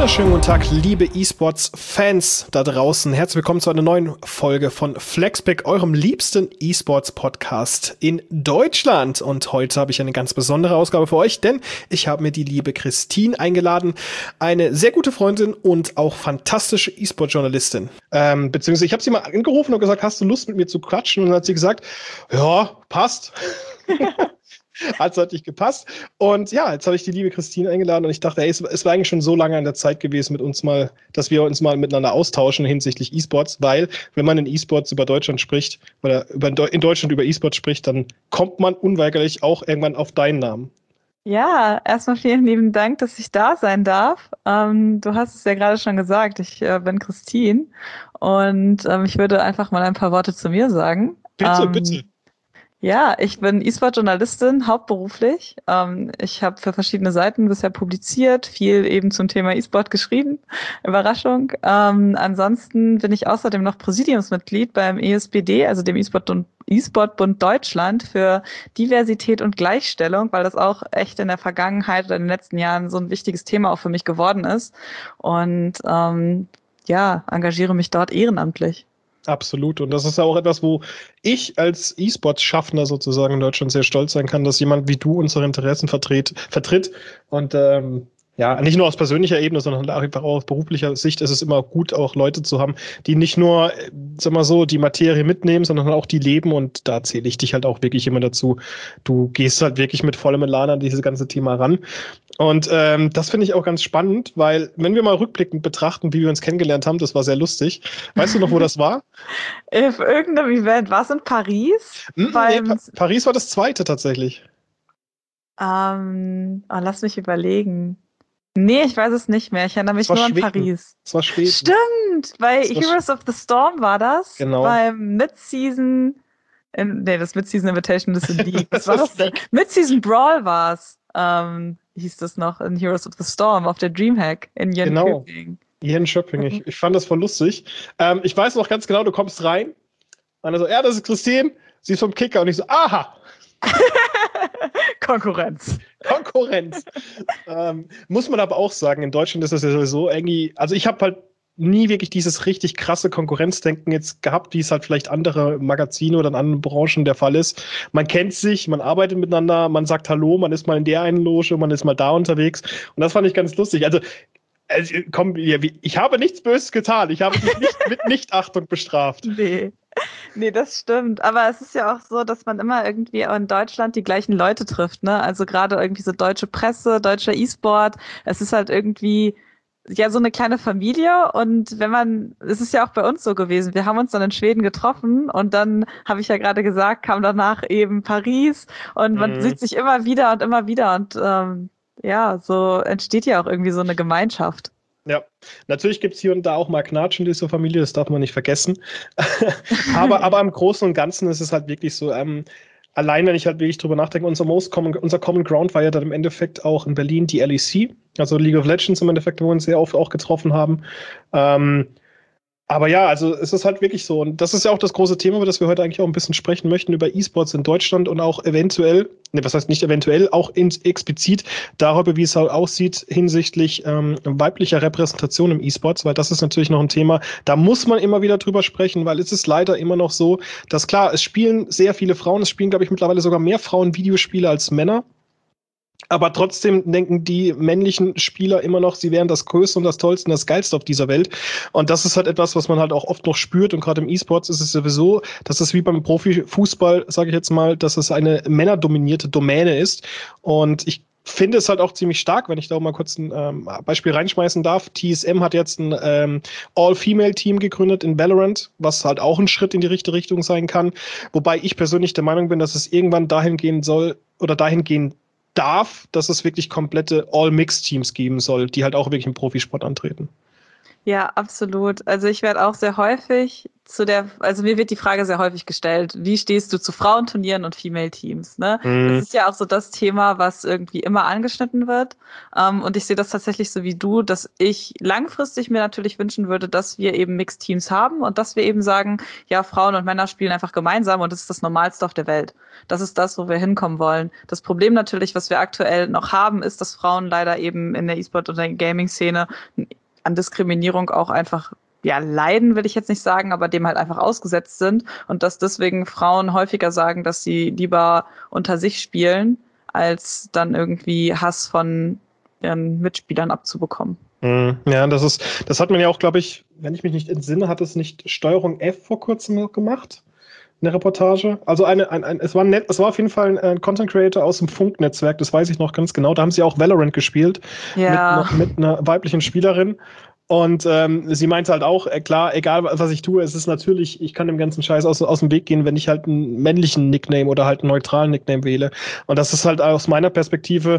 wunderschönen guten Tag, liebe E-Sports-Fans da draußen. Herzlich willkommen zu einer neuen Folge von Flexpick, eurem liebsten E-Sports-Podcast in Deutschland. Und heute habe ich eine ganz besondere Ausgabe für euch, denn ich habe mir die liebe Christine eingeladen. Eine sehr gute Freundin und auch fantastische E-Sport-Journalistin. Beziehungsweise ich habe sie mal angerufen und gesagt, hast du Lust mit mir zu quatschen? Und dann hat sie gesagt, ja, passt. Hat nicht gepasst. Und ja, jetzt habe ich die liebe Christine eingeladen und ich dachte, ey, es war eigentlich schon so lange an der Zeit gewesen, dass wir uns mal miteinander austauschen hinsichtlich E-Sports, weil wenn man in E-Sports über Deutschland spricht oder in Deutschland über E-Sports spricht, dann kommt man unweigerlich auch irgendwann auf deinen Namen. Ja, erstmal vielen lieben Dank, dass ich da sein darf. Du hast es ja gerade schon gesagt, ich bin Christine und ich würde einfach mal ein paar Worte zu mir sagen. Bitte. Ja, ich bin E-Sport-Journalistin, hauptberuflich. Ich habe für verschiedene Seiten bisher publiziert, viel eben zum Thema E-Sport geschrieben. Überraschung. Ansonsten bin ich außerdem noch Präsidiumsmitglied beim ESBD, also dem E-Sport-Bund Deutschland für Diversität und Gleichstellung, weil das auch echt in der Vergangenheit oder in den letzten Jahren so ein wichtiges Thema auch für mich geworden ist. Und engagiere mich dort ehrenamtlich. Absolut. Und das ist ja auch etwas, wo ich als E-Sports-Schaffner sozusagen in Deutschland sehr stolz sein kann, dass jemand wie du unsere Interessen vertritt. Und nicht nur aus persönlicher Ebene, sondern einfach auch aus beruflicher Sicht ist es immer gut, auch Leute zu haben, die nicht nur, die Materie mitnehmen, sondern auch die leben. Und da zähle ich dich halt auch wirklich immer dazu. Du gehst halt wirklich mit vollem Elan an dieses ganze Thema ran. Und das finde ich auch ganz spannend, weil wenn wir mal rückblickend betrachten, wie wir uns kennengelernt haben, das war sehr lustig. Weißt du noch, wo das war? Auf irgendeinem Event. War es in Paris? Paris war das zweite tatsächlich. Lass mich überlegen. Nee, ich weiß es nicht mehr. Ich erinnere mich nur an Paris. Es war Schweden. Stimmt, bei Heroes of the Storm war das. Genau. Beim Mid-Season. Das Mid-Season Invitation ist in League. Was war das denn? Mid-Season Brawl war es. Hieß das noch in Heroes of the Storm auf der Dreamhack in Jönköping. Genau. Jönköping. Ich fand das voll lustig. Ich weiß noch ganz genau, du kommst rein. Und er so, ja, das ist Christine. Sie ist vom Kicker. Und ich so, aha! Konkurrenz. Muss man aber auch sagen, in Deutschland ist das ja sowieso irgendwie, also ich habe halt nie wirklich dieses richtig krasse Konkurrenzdenken jetzt gehabt, wie es halt vielleicht andere Magazine oder in anderen Branchen der Fall ist. Man kennt sich, man arbeitet miteinander, man sagt Hallo, man ist mal in der einen Loge, man ist mal da unterwegs. Und das fand ich ganz lustig. Also komm, ich habe nichts Böses getan. Ich habe dich nicht mit Nichtachtung bestraft. Nee, das stimmt. Aber es ist ja auch so, dass man immer irgendwie in Deutschland die gleichen Leute trifft, ne? Also gerade irgendwie so deutsche Presse, deutscher E-Sport. Es ist halt irgendwie ja so eine kleine Familie. Und es ist ja auch bei uns so gewesen. Wir haben uns dann in Schweden getroffen und dann, habe ich ja gerade gesagt, kam danach eben Paris und man sieht sich immer wieder und immer wieder. Und so entsteht ja auch irgendwie so eine Gemeinschaft. Ja, natürlich gibt es hier und da auch mal Knatschen in dieser Familie, das darf man nicht vergessen. aber im Großen und Ganzen ist es halt wirklich so, allein wenn ich halt wirklich drüber nachdenke, unser Common Ground war ja dann im Endeffekt auch in Berlin die LEC, also League of Legends im Endeffekt, wo wir uns sehr oft auch getroffen haben. Aber ja, also es ist halt wirklich so. Und das ist ja auch das große Thema, über das wir heute eigentlich auch ein bisschen sprechen möchten, über E-Sports in Deutschland und auch eventuell, auch explizit darüber, wie es halt aussieht hinsichtlich weiblicher Repräsentation im E-Sports, weil das ist natürlich noch ein Thema, da muss man immer wieder drüber sprechen, weil es ist leider immer noch so, dass klar, es spielen sehr viele Frauen, es spielen, glaube ich, mittlerweile sogar mehr Frauen Videospiele als Männer. Aber trotzdem denken die männlichen Spieler immer noch, sie wären das Größte und das Tollste und das Geilste auf dieser Welt. Und das ist halt etwas, was man halt auch oft noch spürt. Und gerade im E-Sports ist es sowieso, dass es wie beim Profifußball, sage ich jetzt mal, dass es eine männerdominierte Domäne ist. Und ich finde es halt auch ziemlich stark, wenn ich da auch mal kurz ein Beispiel reinschmeißen darf. TSM hat jetzt ein All-Female-Team gegründet in Valorant, was halt auch ein Schritt in die richtige Richtung sein kann. Wobei ich persönlich der Meinung bin, dass es irgendwann dahin gehen soll oder dahin gehen darf, dass es wirklich komplette All-Mix-Teams geben soll, die halt auch wirklich im Profisport antreten. Ja, absolut. Also ich werde auch sehr häufig also mir wird die Frage sehr häufig gestellt, wie stehst du zu Frauenturnieren und Female Teams, ne? Das Mhm. ist ja auch so das Thema, was irgendwie immer angeschnitten wird. Und ich sehe das tatsächlich so wie du, dass ich langfristig mir natürlich wünschen würde, dass wir eben Mixed Teams haben und dass wir eben sagen, ja, Frauen und Männer spielen einfach gemeinsam und das ist das Normalste auf der Welt. Das ist das, wo wir hinkommen wollen. Das Problem natürlich, was wir aktuell noch haben, ist, dass Frauen leider eben in der E-Sport- und der Gaming-Szene an Diskriminierung auch einfach ja, leiden will ich jetzt nicht sagen, aber dem halt einfach ausgesetzt sind und dass deswegen Frauen häufiger sagen, dass sie lieber unter sich spielen, als dann irgendwie Hass von ihren Mitspielern abzubekommen. Ja, das hat man ja auch, glaube ich, wenn ich mich nicht entsinne, hat es nicht Steuerung F vor kurzem noch gemacht? Eine Reportage. Also es war auf jeden Fall ein Content Creator aus dem Funk-Netzwerk, das weiß ich noch ganz genau. Da haben sie auch Valorant gespielt Ja, mit einer weiblichen Spielerin. Und sie meinte halt auch, klar, egal was ich tue, es ist natürlich, ich kann dem ganzen Scheiß aus dem Weg gehen, wenn ich halt einen männlichen Nickname oder halt einen neutralen Nickname wähle. Und das ist halt aus meiner Perspektive,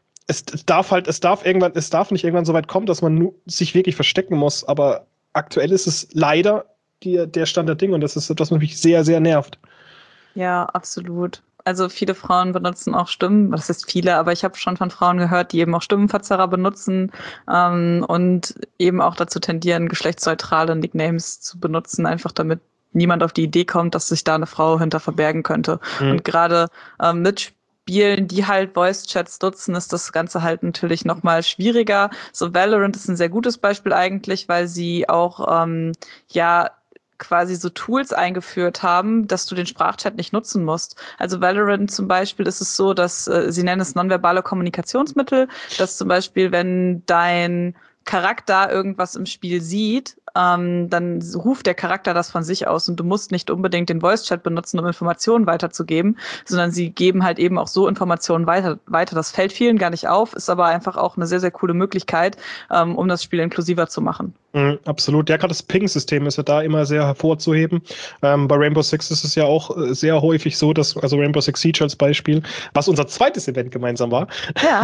es darf nicht irgendwann so weit kommen, dass man sich wirklich verstecken muss. Aber aktuell ist es leider der Stand der Dinge und das ist etwas, was mich sehr, sehr nervt. ja, absolut. Also viele Frauen benutzen auch Stimmen, das ist viele, aber ich habe schon von Frauen gehört, die eben auch Stimmenverzerrer benutzen und eben auch dazu tendieren, geschlechtsneutrale Nicknames zu benutzen, einfach damit niemand auf die Idee kommt, dass sich da eine Frau hinter verbergen könnte. Mhm. Und gerade mit Spielen, die halt Voice-Chats nutzen, ist das Ganze halt natürlich noch mal schwieriger. So Valorant ist ein sehr gutes Beispiel eigentlich, weil sie auch ja quasi so Tools eingeführt haben, dass du den Sprachchat nicht nutzen musst. Also Valorant zum Beispiel ist es so, dass sie nennen es nonverbale Kommunikationsmittel, dass zum Beispiel, wenn dein Charakter irgendwas im Spiel sieht, dann ruft der Charakter das von sich aus und du musst nicht unbedingt den Voice-Chat benutzen, um Informationen weiterzugeben, sondern sie geben halt eben auch so Informationen weiter. Das fällt vielen gar nicht auf, ist aber einfach auch eine sehr, sehr coole Möglichkeit, um das Spiel inklusiver zu machen. Absolut. Ja, gerade das Ping-System ist ja da immer sehr hervorzuheben. Bei Rainbow Six ist es ja auch sehr häufig so, dass, also Rainbow Six Siege als Beispiel, was unser zweites Event gemeinsam war, Ja.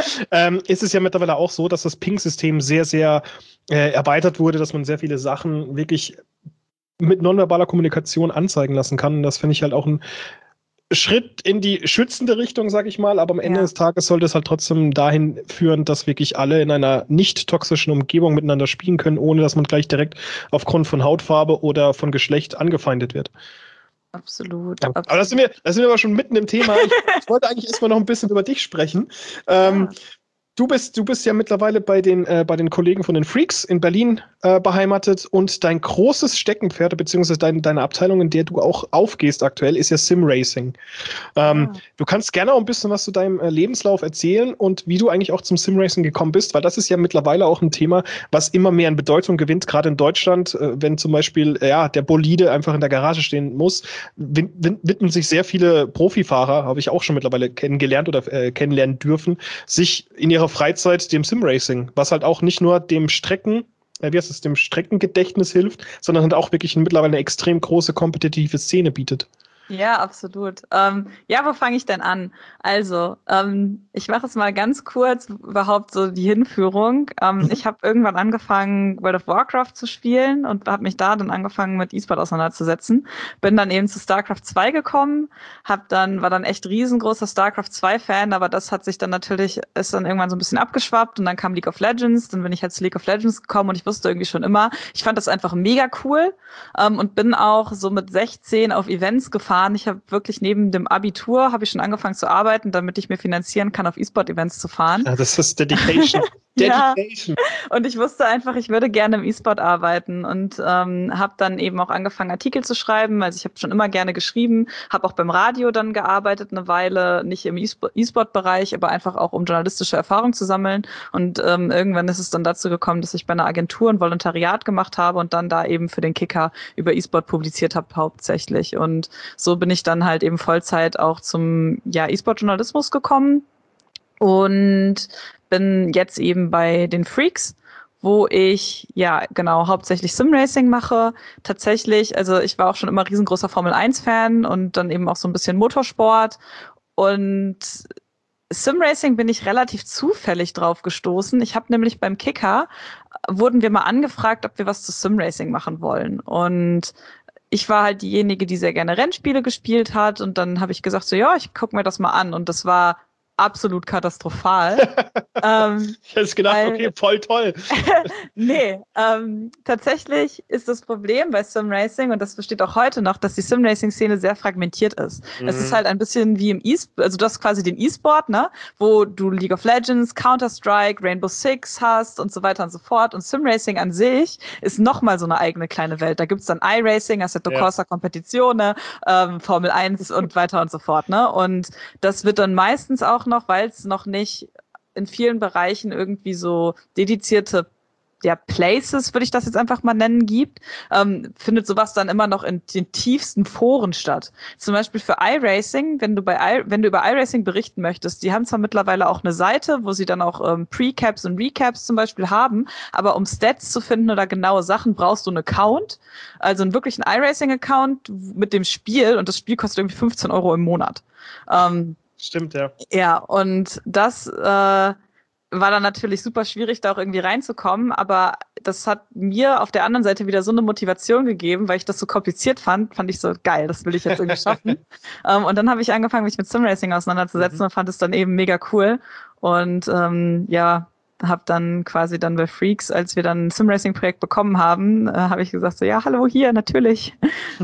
ist es ja mittlerweile auch so, dass das Ping-System sehr, sehr erweitert wurde, dass man sehr viele Sachen wirklich mit nonverbaler Kommunikation anzeigen lassen kann. Und das finde ich halt auch ein Schritt in die schützende Richtung, sag ich mal, aber am Ende Ja. des Tages sollte es halt trotzdem dahin führen, dass wirklich alle in einer nicht toxischen Umgebung miteinander spielen können, ohne dass man gleich direkt aufgrund von Hautfarbe oder von Geschlecht angefeindet wird. Absolut, Ja, aber absolut. da sind wir aber schon mitten im Thema. Ich wollte eigentlich erstmal noch ein bisschen über dich sprechen. Ja. Du bist ja mittlerweile bei den Kollegen von den Freaks in Berlin beheimatet und dein großes Steckenpferd, beziehungsweise deine Abteilung, in der du auch aufgehst aktuell, ist ja Sim-Racing. Ja. Du kannst gerne auch ein bisschen was zu deinem Lebenslauf erzählen und wie du eigentlich auch zum Sim-Racing gekommen bist, weil das ist ja mittlerweile auch ein Thema, was immer mehr an Bedeutung gewinnt, gerade in Deutschland, wenn zum Beispiel der Bolide einfach in der Garage stehen muss, widmen sich sehr viele Profifahrer, habe ich auch schon mittlerweile kennengelernt oder kennenlernen dürfen, sich in ihrer Freizeit dem Sim-Racing, was halt auch nicht nur dem dem Streckengedächtnis hilft, sondern halt auch wirklich mittlerweile eine extrem große kompetitive Szene bietet. Ja, absolut. Ja, wo fange ich denn an? Also, ich mache es mal ganz kurz, überhaupt so die Hinführung. Ich habe irgendwann angefangen, World of Warcraft zu spielen und habe mich da dann angefangen, mit E-Sport auseinanderzusetzen. Bin dann eben zu StarCraft 2 gekommen, war dann echt riesengroßer StarCraft 2-Fan, aber das hat sich dann natürlich, ist dann irgendwann so ein bisschen abgeschwappt und dann kam League of Legends, dann bin ich halt zu League of Legends gekommen und ich wusste irgendwie schon immer, ich fand das einfach mega cool und bin auch so mit 16 auf Events gefahren. Ich habe wirklich neben dem Abitur habe ich schon angefangen zu arbeiten, damit ich mir finanzieren kann, auf E-Sport-Events zu fahren. Ja, das ist Dedication. Ja, Dedication. und ich wusste einfach, ich würde gerne im E-Sport arbeiten und habe dann eben auch angefangen, Artikel zu schreiben. Also ich habe schon immer gerne geschrieben, habe auch beim Radio dann gearbeitet, eine Weile, nicht im E-Sport-Bereich, aber einfach auch, um journalistische Erfahrung zu sammeln. Und irgendwann ist es dann dazu gekommen, dass ich bei einer Agentur ein Volontariat gemacht habe und dann da eben für den Kicker über E-Sport publiziert habe hauptsächlich. Und so bin ich dann halt eben Vollzeit auch zum E-Sport-Journalismus gekommen. Und bin jetzt eben bei den Freaks, wo ich ja genau hauptsächlich Simracing mache. Tatsächlich, also ich war auch schon immer riesengroßer Formel-1-Fan und dann eben auch so ein bisschen Motorsport. Und Simracing bin ich relativ zufällig drauf gestoßen. Ich habe nämlich beim Kicker wurden wir mal angefragt, ob wir was zu Simracing machen wollen. Und ich war halt diejenige, die sehr gerne Rennspiele gespielt hat. Und dann habe ich gesagt, so ja, ich gucke mir das mal an. Und das war absolut katastrophal. Ich hätte gedacht, okay, voll toll. Nee, tatsächlich ist das Problem bei Simracing, und das besteht auch heute noch, dass die Simracing-Szene sehr fragmentiert ist. Es ist halt ein bisschen wie im E-Sport, also du hast quasi den E-Sport, ne, wo du League of Legends, Counter-Strike, Rainbow Six hast und so weiter und so fort. Und Simracing an sich ist nochmal so eine eigene kleine Welt. Da gibt's dann iRacing, Assetto Corsa Competizione, Formel 1 und weiter und so fort, ne. Und das wird dann meistens auch noch, weil es noch nicht in vielen Bereichen irgendwie so dedizierte Places, würde ich das jetzt einfach mal nennen, gibt, findet sowas dann immer noch in den tiefsten Foren statt. Zum Beispiel für iRacing, wenn du über iRacing berichten möchtest, die haben zwar mittlerweile auch eine Seite, wo sie dann auch Precaps und Recaps zum Beispiel haben, aber um Stats zu finden oder genaue Sachen, brauchst du einen Account, also einen wirklichen iRacing-Account mit dem Spiel, und das Spiel kostet irgendwie 15 Euro im Monat. Stimmt, ja. Ja, und das war dann natürlich super schwierig, da auch irgendwie reinzukommen, aber das hat mir auf der anderen Seite wieder so eine Motivation gegeben, weil ich das so kompliziert fand ich so geil, das will ich jetzt irgendwie schaffen. Und dann habe ich angefangen, mich mit Simracing auseinanderzusetzen und fand es dann eben mega cool. Und habe dann quasi dann bei Freaks, als wir dann ein Simracing-Projekt bekommen haben, habe ich gesagt so, ja, hallo, hier, natürlich.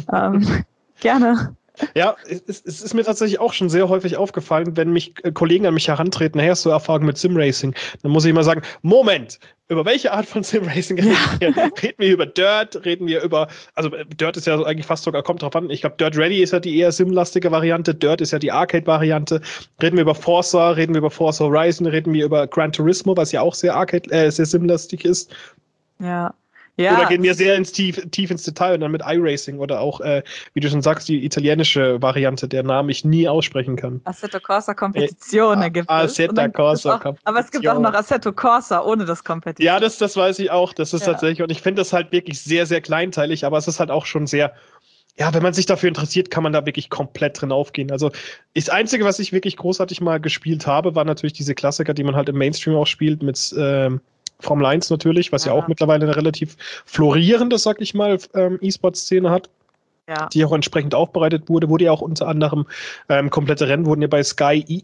Gerne. Ja, es ist mir tatsächlich auch schon sehr häufig aufgefallen, wenn mich Kollegen an mich herantreten, hey, hast du Erfahrung mit Simracing? Dann muss ich immer sagen, Moment, über welche Art von Simracing reden wir? Reden wir über Dirt? Reden wir über, also Dirt ist ja eigentlich fast sogar, kommt drauf an, ich glaube Dirt Rally ist ja die eher simlastige Variante, Dirt ist ja die Arcade-Variante. Reden wir über Forza, reden wir über Forza Horizon, reden wir über Gran Turismo, was ja auch sehr sehr simlastig ist. Ja. Ja. Oder gehen wir sehr tief ins Detail und dann mit iRacing oder auch, wie du schon sagst, die italienische Variante, der Namen ich nie aussprechen kann. Assetto Corsa Competizione gibt es. Assetto Corsa Competizione. Aber es gibt auch noch Assetto Corsa ohne das Competizione. Ja, das weiß ich auch. Das ist tatsächlich, und ich finde das halt wirklich sehr, sehr kleinteilig, aber es ist halt auch schon sehr, ja, wenn man sich dafür interessiert, kann man da wirklich komplett drin aufgehen. Also das Einzige, was ich wirklich großartig mal gespielt habe, war natürlich diese Klassiker, die man halt im Mainstream auch spielt, mit Formel 1 natürlich, was ja auch mittlerweile eine relativ florierende, sag ich mal, E-Sport-Szene hat, die auch entsprechend aufbereitet wurde ja auch unter anderem komplette Rennen wurden ja bei Sky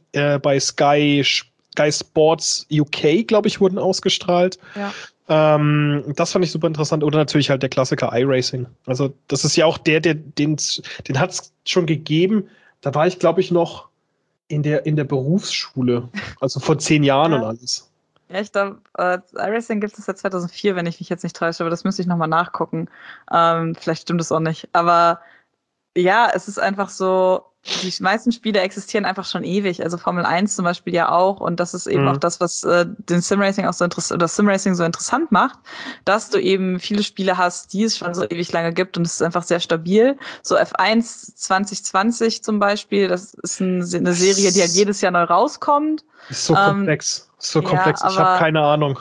Sports UK, glaube ich, wurden ausgestrahlt. Ja. Das fand ich super interessant. Oder natürlich halt der Klassiker iRacing. Also das ist ja auch den hat es schon gegeben. Da war ich, glaube ich, noch in der Berufsschule, also vor 10 Jahren und alles. Ja, ich glaube, iRacing gibt es seit 2004, wenn ich mich jetzt nicht täusche, aber das müsste ich nochmal nachgucken. Vielleicht stimmt es auch nicht. Aber ja, es ist einfach so, die meisten Spiele existieren einfach schon ewig. Also Formel 1 zum Beispiel ja auch. Und das ist eben auch das, was den Simracing auch so interessant, oder Simracing so interessant macht, dass du eben viele Spiele hast, die es schon so ewig lange gibt, und es ist einfach sehr stabil. So F1 2020 zum Beispiel, das ist eine Serie, die halt jedes Jahr neu rauskommt. Ist so komplex. So komplex. Ich habe keine Ahnung.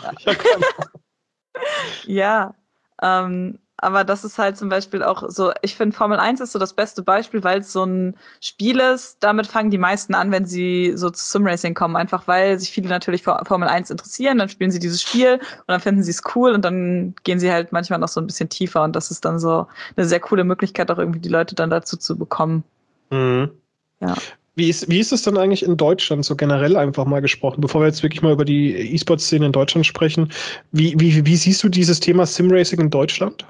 Ja, aber das ist halt zum Beispiel auch so, ich finde Formel 1 ist so das beste Beispiel, weil es so ein Spiel ist, damit fangen die meisten an, wenn sie so zu Simracing kommen, einfach weil sich viele natürlich für Formel 1 interessieren, dann spielen sie dieses Spiel und dann finden sie es cool und dann gehen sie halt manchmal noch so ein bisschen tiefer, und das ist dann so eine sehr coole Möglichkeit, auch irgendwie die Leute dann dazu zu bekommen. Mhm. Ja. Wie ist es denn eigentlich in Deutschland, so generell einfach mal gesprochen, bevor wir jetzt wirklich mal über die E-Sport-Szene in Deutschland sprechen? Wie siehst du dieses Thema Simracing in Deutschland?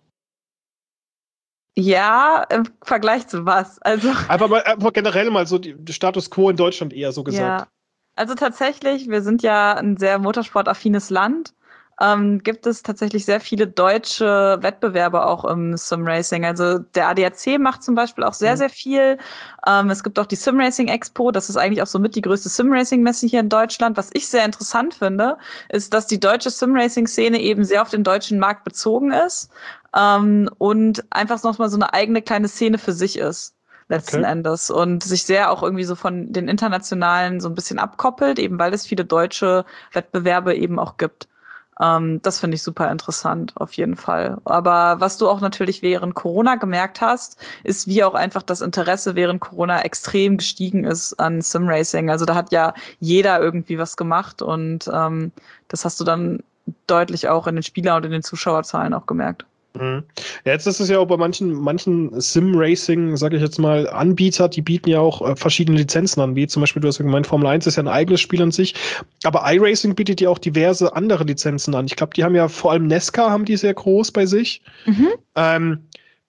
Ja, im Vergleich zu was? Also einfach generell mal so die Status quo in Deutschland eher so gesagt. Ja, also tatsächlich, wir sind ja ein sehr motorsportaffines Land. Gibt es tatsächlich sehr viele deutsche Wettbewerbe auch im Simracing. Also der ADAC macht zum Beispiel auch sehr, sehr viel. Es gibt auch die Simracing Expo. Das ist eigentlich auch somit die größte Simracing-Messe hier in Deutschland. Was ich sehr interessant finde, ist, dass die deutsche Simracing-Szene eben sehr auf den deutschen Markt bezogen ist und einfach noch mal so eine eigene kleine Szene für sich ist. Letzten Endes, und sich sehr auch irgendwie so von den internationalen so ein bisschen abkoppelt, eben weil es viele deutsche Wettbewerbe eben auch gibt. Das finde ich super interessant, auf jeden Fall. Aber was du auch natürlich während Corona gemerkt hast, ist, wie auch einfach das Interesse während Corona extrem gestiegen ist an Simracing. Also da hat ja jeder irgendwie was gemacht, und das hast du dann deutlich auch in den Spieler- und in den Zuschauerzahlen auch gemerkt. Mhm. Ja, jetzt ist es ja auch bei manchen Sim-Racing, sage ich jetzt mal, Anbieter, die bieten ja auch verschiedene Lizenzen an, wie zum Beispiel, du hast ja gemeint, Formel 1 ist ja ein eigenes Spiel an sich, aber iRacing bietet ja auch diverse andere Lizenzen an. Ich glaube, die haben ja vor allem NASCAR, haben die sehr groß bei sich. Ähm,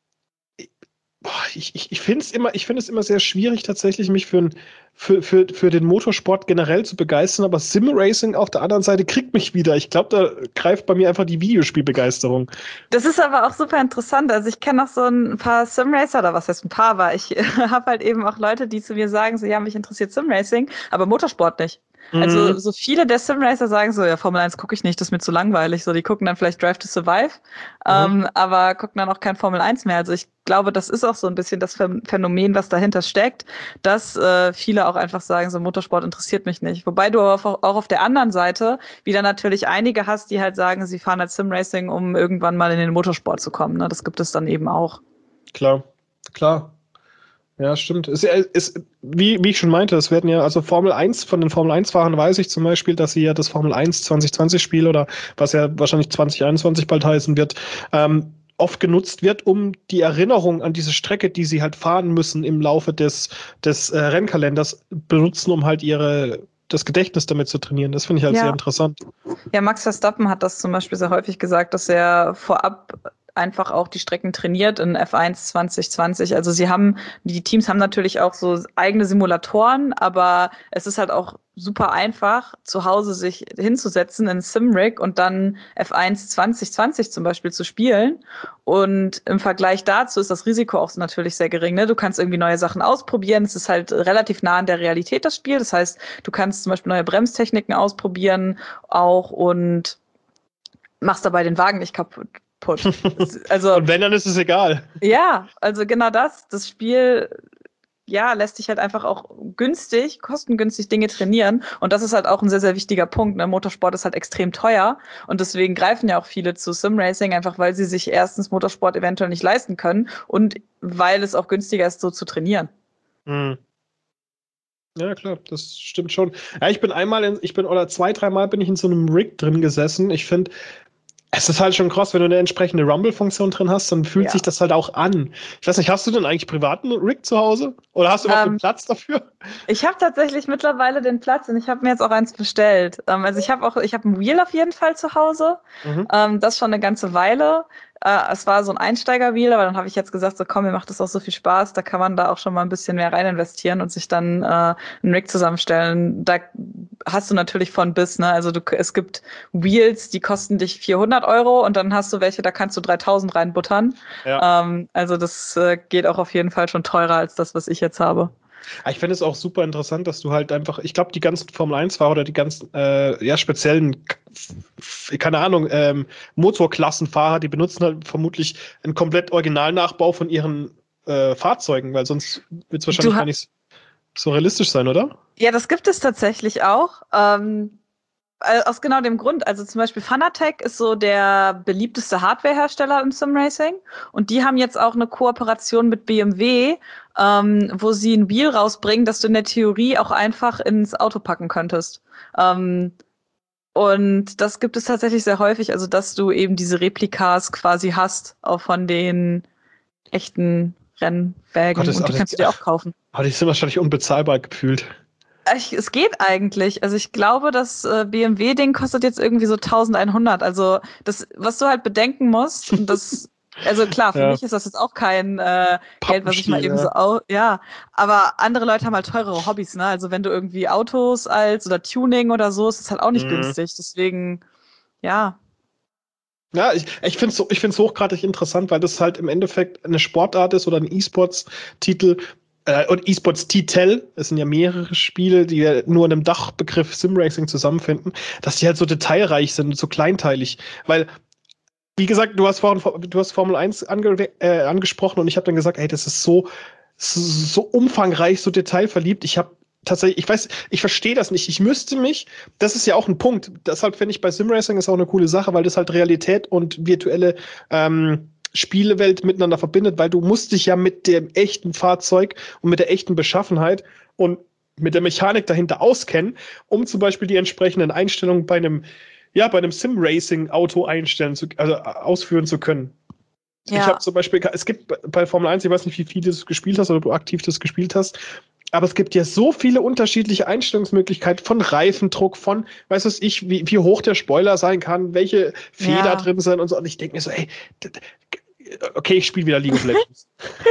ich finde es immer sehr schwierig, tatsächlich mich für den Motorsport generell zu begeistern, aber Sim-Racing auf der anderen Seite kriegt mich wieder. Ich glaube, da greift bei mir einfach die Videospielbegeisterung. Das ist aber auch super interessant. Also ich kenne auch so ein paar Simracer, oder was heißt ein paar, aber ich habe halt eben auch Leute, die zu mir sagen, so ja, mich interessiert Simracing, aber Motorsport nicht. Also so viele der Simracer sagen so, ja, Formel 1 gucke ich nicht, das ist mir zu langweilig. So, die gucken dann vielleicht Drive to Survive, aber gucken dann auch kein Formel 1 mehr. Also ich glaube, das ist auch so ein bisschen das Phänomen, was dahinter steckt, dass viele auch einfach sagen, so Motorsport interessiert mich nicht. Wobei du aber auch auf der anderen Seite wieder natürlich einige hast, die halt sagen, sie fahren als Simracing, um irgendwann mal in den Motorsport zu kommen. Ne? Das gibt es dann eben auch. Klar. Ja, stimmt. Wie ich schon meinte, es werden ja, also Formel 1, von den Formel 1-Fahrern weiß ich zum Beispiel, dass sie ja das Formel 1 2020-Spiel oder was ja wahrscheinlich 2021 bald heißen wird, oft genutzt wird, um die Erinnerung an diese Strecke, die sie halt fahren müssen im Laufe des Rennkalenders benutzen, um halt das Gedächtnis damit zu trainieren. Das finde ich halt sehr interessant. Ja, Max Verstappen hat das zum Beispiel sehr häufig gesagt, dass er vorab einfach auch die Strecken trainiert in F1 2020. Also die Teams haben natürlich auch so eigene Simulatoren, aber es ist halt auch super einfach, zu Hause sich hinzusetzen in Simrig und dann F1 2020 zum Beispiel zu spielen. Und im Vergleich dazu ist das Risiko auch natürlich sehr gering. Ne? Du kannst irgendwie neue Sachen ausprobieren. Es ist halt relativ nah an der Realität, das Spiel. Das heißt, du kannst zum Beispiel neue Bremstechniken ausprobieren auch und machst dabei den Wagen nicht kaputt. Also, und wenn, dann ist es egal. Ja, also genau das. Das Spiel, ja, lässt sich halt einfach auch kostengünstig Dinge trainieren. Und das ist halt auch ein sehr, sehr wichtiger Punkt. Ne? Motorsport ist halt extrem teuer. Und deswegen greifen ja auch viele zu Simracing, einfach weil sie sich erstens Motorsport eventuell nicht leisten können und weil es auch günstiger ist, so zu trainieren. Ja, klar, das stimmt schon. Ja, oder 2-3 Mal bin ich in so einem Rig drin gesessen. Ich finde, es ist halt schon krass, wenn du eine entsprechende Rumble-Funktion drin hast, dann fühlt sich das halt auch an. Ich weiß nicht, hast du denn eigentlich privaten Rig zu Hause? Oder hast du überhaupt einen Platz dafür? Ich habe tatsächlich mittlerweile den Platz und ich habe mir jetzt auch eins bestellt. Also ich habe ein Wheel auf jeden Fall zu Hause. Das schon eine ganze Weile. Es war so ein Einsteiger-Wheel, aber dann habe ich jetzt gesagt, so komm, mir macht das auch so viel Spaß, da kann man da auch schon mal ein bisschen mehr rein investieren und sich dann einen Rig zusammenstellen. Da hast du natürlich von bis, ne? Also es gibt Wheels, die kosten dich 400 € und dann hast du welche, da kannst du 3000 reinbuttern. Ja. Also das geht auch auf jeden Fall schon teurer als das, was ich jetzt habe. Ich finde es auch super interessant, dass du halt einfach, ich glaube, die ganzen Formel-1-Fahrer oder die ganzen speziellen, keine Ahnung, Motorklassenfahrer, die benutzen halt vermutlich einen komplett Originalnachbau von ihren Fahrzeugen, weil sonst wird es wahrscheinlich gar nicht so realistisch sein, oder? Ja, das gibt es tatsächlich auch. Aus genau dem Grund, also zum Beispiel Fanatec ist so der beliebteste Hardwarehersteller im Simracing und die haben jetzt auch eine Kooperation mit BMW, wo sie ein Wheel rausbringen, das du in der Theorie auch einfach ins Auto packen könntest. Und das gibt es tatsächlich sehr häufig, also dass du eben diese Replikas quasi hast, auch von den echten Rennwägen und die kannst du dir auch kaufen. Aber die sind wahrscheinlich unbezahlbar gefühlt. Es geht eigentlich. Also ich glaube, das BMW-Ding kostet jetzt irgendwie so 1100. Also das, was du halt bedenken musst, und das, also klar, für mich ist das jetzt auch kein Geld, was ich mal eben so, aber andere Leute haben halt teurere Hobbys, ne? Also wenn du irgendwie Autos oder Tuning oder so, ist es halt auch nicht günstig. Deswegen, ja. Ja, ich finde es hochgradig interessant, weil das halt im Endeffekt eine Sportart ist oder ein E-Sports-Titel, und E-Sports-Titel, es sind ja mehrere Spiele, die ja nur in einem Dachbegriff Simracing zusammenfinden, dass die halt so detailreich sind, so kleinteilig. Weil, wie gesagt, du hast Formel 1 angesprochen und ich habe dann gesagt, ey, das ist so umfangreich, so detailverliebt. Ich verstehe das nicht. Das ist ja auch ein Punkt. Deshalb finde ich bei Simracing ist auch eine coole Sache, weil das halt Realität und virtuelle Spielewelt miteinander verbindet, weil du musst dich ja mit dem echten Fahrzeug und mit der echten Beschaffenheit und mit der Mechanik dahinter auskennen, um zum Beispiel die entsprechenden Einstellungen bei einem ja, bei einem Sim-Racing-Auto ausführen zu können. Ja. Ich habe zum Beispiel, es gibt bei Formel 1, ich weiß nicht, wie viel du das gespielt hast oder du aktiv das gespielt hast, aber es gibt ja so viele unterschiedliche Einstellungsmöglichkeiten von Reifendruck, von, weiß was ich, wie hoch der Spoiler sein kann, welche Feder drin sind und so. Und ich denke mir so, ey, okay, ich spiele wieder League of Legends.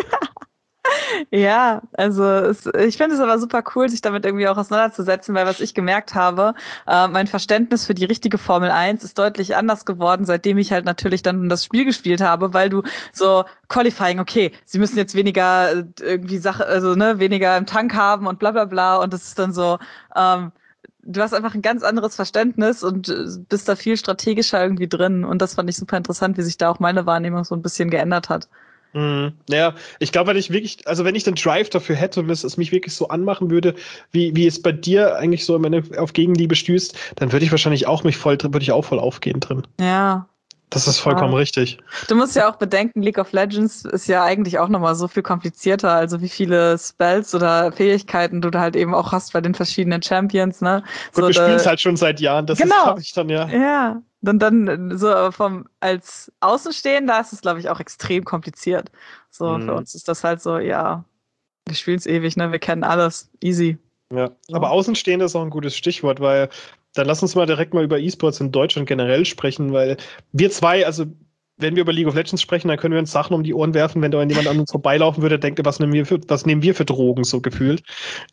Ja, also ich finde es aber super cool, sich damit irgendwie auch auseinanderzusetzen, weil was ich gemerkt habe, mein Verständnis für die richtige Formel 1 ist deutlich anders geworden, seitdem ich halt natürlich dann das Spiel gespielt habe, weil du so Qualifying, okay, sie müssen jetzt weniger irgendwie weniger im Tank haben und bla bla bla und das ist dann so, du hast einfach ein ganz anderes Verständnis und bist da viel strategischer irgendwie drin und das fand ich super interessant, wie sich da auch meine Wahrnehmung so ein bisschen geändert hat. Ja, ich glaube, wenn ich den Drive dafür hätte und es mich wirklich so anmachen würde, wie es bei dir eigentlich so auf Gegenliebe stößt, dann würde ich wahrscheinlich auch voll aufgehen drin. Ja. Das ist vollkommen richtig. Du musst ja auch bedenken, League of Legends ist ja eigentlich auch nochmal so viel komplizierter, also wie viele Spells oder Fähigkeiten du da halt eben auch hast bei den verschiedenen Champions, ne? Gut, wir spielen es halt schon seit Jahren, das genau. Ist, ich dann, ja. Ja. Dann so als Außenstehender ist es, glaube ich, auch extrem kompliziert. So, für uns ist das halt so, ja, wir spielen es ewig, ne? Wir kennen alles. Easy. Ja, aber Außenstehender ist auch ein gutes Stichwort, weil dann lass uns mal direkt mal über E-Sports in Deutschland generell sprechen, weil wir zwei, also wenn wir über League of Legends sprechen, dann können wir uns Sachen um die Ohren werfen, wenn da jemand an uns vorbeilaufen würde, denkt, was nehmen wir für Drogen, so gefühlt.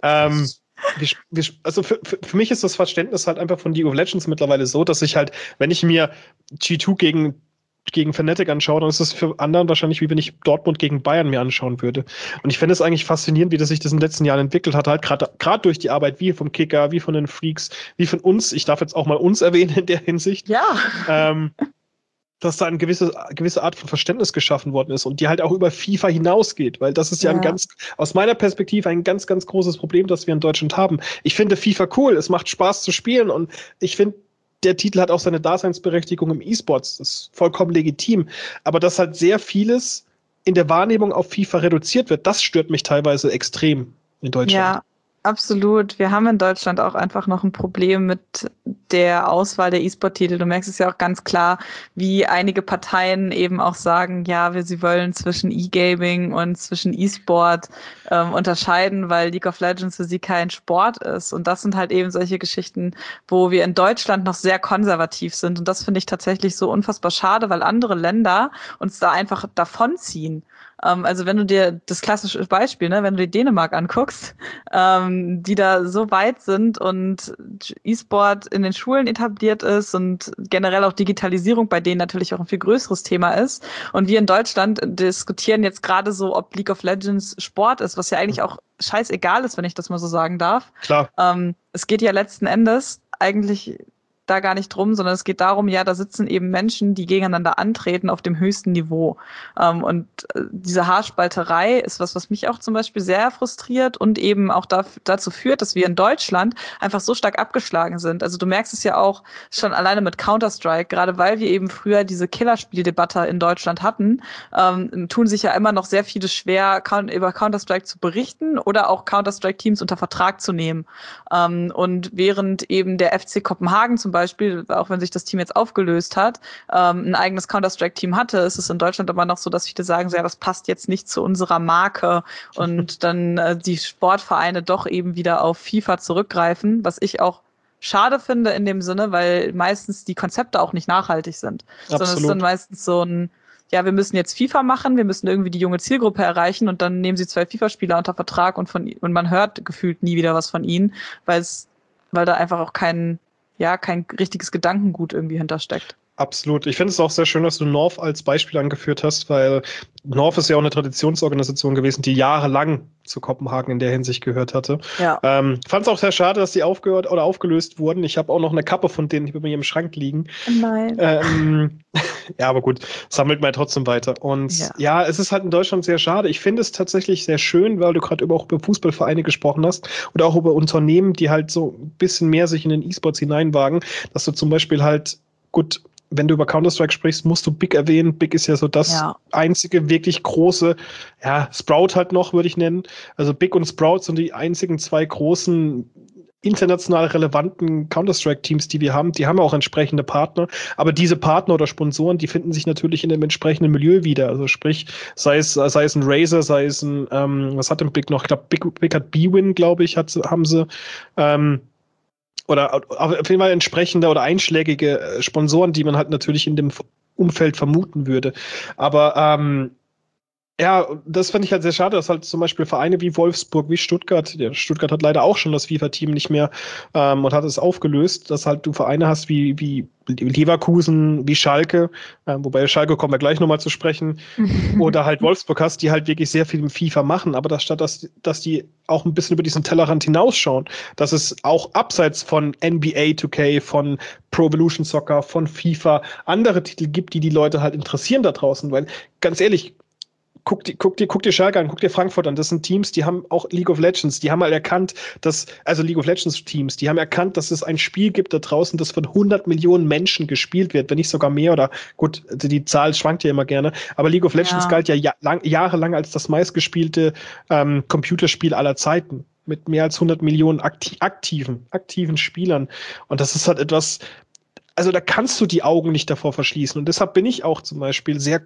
Also für mich ist das Verständnis halt einfach von League of Legends mittlerweile so, dass ich halt, wenn ich mir G2 gegen Fnatic anschaue, dann ist das für anderen wahrscheinlich, wie wenn ich Dortmund gegen Bayern mir anschauen würde. Und ich finde es eigentlich faszinierend, wie das sich das in den letzten Jahren entwickelt hat, halt gerade durch die Arbeit wie vom Kicker, wie von den Freaks, wie von uns, ich darf jetzt auch mal uns erwähnen in der Hinsicht. Ja. Dass da eine gewisse Art von Verständnis geschaffen worden ist und die halt auch über FIFA hinausgeht, weil das ist ja aus meiner Perspektive ein ganz, ganz großes Problem, das wir in Deutschland haben. Ich finde FIFA cool, es macht Spaß zu spielen und ich finde, der Titel hat auch seine Daseinsberechtigung im E-Sports, das ist vollkommen legitim, aber dass halt sehr vieles in der Wahrnehmung auf FIFA reduziert wird, das stört mich teilweise extrem in Deutschland. Ja. Absolut. Wir haben in Deutschland auch einfach noch ein Problem mit der Auswahl der E-Sport-Titel. Du merkst es ja auch ganz klar, wie einige Parteien eben auch sagen, ja, sie wollen zwischen E-Gaming und zwischen E-Sport unterscheiden, weil League of Legends für sie kein Sport ist. Und das sind halt eben solche Geschichten, wo wir in Deutschland noch sehr konservativ sind. Und das finde ich tatsächlich so unfassbar schade, weil andere Länder uns da einfach davonziehen. Also wenn du dir das klassische Beispiel, ne, wenn du dir Dänemark anguckst, die da so weit sind und E-Sport in den Schulen etabliert ist und generell auch Digitalisierung bei denen natürlich auch ein viel größeres Thema ist. Und wir in Deutschland diskutieren jetzt gerade so, ob League of Legends Sport ist, was ja eigentlich auch scheißegal ist, wenn ich das mal so sagen darf. Klar. Es geht ja letzten Endes eigentlich da gar nicht drum, sondern es geht darum, ja, da sitzen eben Menschen, die gegeneinander antreten auf dem höchsten Niveau. Und diese Haarspalterei ist was mich auch zum Beispiel sehr frustriert und eben auch dazu führt, dass wir in Deutschland einfach so stark abgeschlagen sind. Also du merkst es ja auch schon alleine mit Counter-Strike, gerade weil wir eben früher diese Killerspieldebatte in Deutschland hatten, tun sich ja immer noch sehr viele schwer, über Counter-Strike zu berichten oder auch Counter-Strike-Teams unter Vertrag zu nehmen. Und während eben der FC Kopenhagen zum Beispiel, auch wenn sich das Team jetzt aufgelöst hat, ein eigenes Counter-Strike-Team hatte, ist es in Deutschland aber noch so, dass viele sagen, so, ja, das passt jetzt nicht zu unserer Marke und dann die Sportvereine doch eben wieder auf FIFA zurückgreifen, was ich auch schade finde in dem Sinne, weil meistens die Konzepte auch nicht nachhaltig sind. Absolut. Sondern es ist dann meistens so ein, ja, wir müssen jetzt FIFA machen, wir müssen irgendwie die junge Zielgruppe erreichen und dann nehmen sie 2 FIFA-Spieler unter Vertrag und man hört gefühlt nie wieder was von ihnen, weil da einfach auch kein richtiges Gedankengut irgendwie hintersteckt. Absolut. Ich finde es auch sehr schön, dass du North als Beispiel angeführt hast, weil North ist ja auch eine Traditionsorganisation gewesen, die jahrelang zu Kopenhagen in der Hinsicht gehört hatte. Ja. Fand es auch sehr schade, dass die aufgelöst wurden. Ich habe auch noch eine Kappe von denen bei mir im Schrank liegen. Nein. Ja, aber gut, sammelt man trotzdem weiter. Und ja, es ist halt in Deutschland sehr schade. Ich finde es tatsächlich sehr schön, weil du gerade auch über Fußballvereine gesprochen hast oder auch über Unternehmen, die halt so ein bisschen mehr sich in den E-Sports hineinwagen, dass du zum Beispiel halt, gut, wenn du über Counter-Strike sprichst, musst du Big erwähnen. Big ist ja so das einzige wirklich große, Sprout halt noch, würde ich nennen. Also Big und Sprout sind die einzigen 2 großen international relevanten Counter-Strike-Teams, die wir haben, die haben auch entsprechende Partner, aber diese Partner oder Sponsoren, die finden sich natürlich in dem entsprechenden Milieu wieder. Also sprich, sei es ein Razer, sei es ein, was hat denn Big noch? Ich glaube, Big hat B-Win, glaube ich, haben sie. Oder auf jeden Fall entsprechende oder einschlägige Sponsoren, die man halt natürlich in dem Umfeld vermuten würde. Aber ja, das fand ich halt sehr schade, dass halt zum Beispiel Vereine wie Wolfsburg, wie Stuttgart, ja, Stuttgart hat leider auch schon das FIFA-Team nicht mehr und hat es aufgelöst, dass halt du Vereine hast wie Leverkusen, wie Schalke, wobei Schalke kommen wir gleich nochmal zu sprechen, oder halt Wolfsburg hast, die halt wirklich sehr viel im FIFA machen, aber statt dass die auch ein bisschen über diesen Tellerrand hinausschauen, dass es auch abseits von NBA 2K, von Pro Evolution Soccer, von FIFA andere Titel gibt, die Leute halt interessieren da draußen, weil ganz ehrlich, Guck dir Schalke an, guck dir Frankfurt an. Das sind Teams, die haben auch League of Legends, die haben halt erkannt, also League of Legends Teams, die haben erkannt, dass es ein Spiel gibt da draußen, das von 100 Millionen Menschen gespielt wird, wenn nicht sogar mehr oder gut, die Zahl schwankt ja immer gerne, aber League of Legends galt ja jahrelang als das meistgespielte Computerspiel aller Zeiten mit mehr als 100 Millionen aktiven Spielern. Und das ist halt etwas, also da kannst du die Augen nicht davor verschließen. Und deshalb bin ich auch zum Beispiel sehr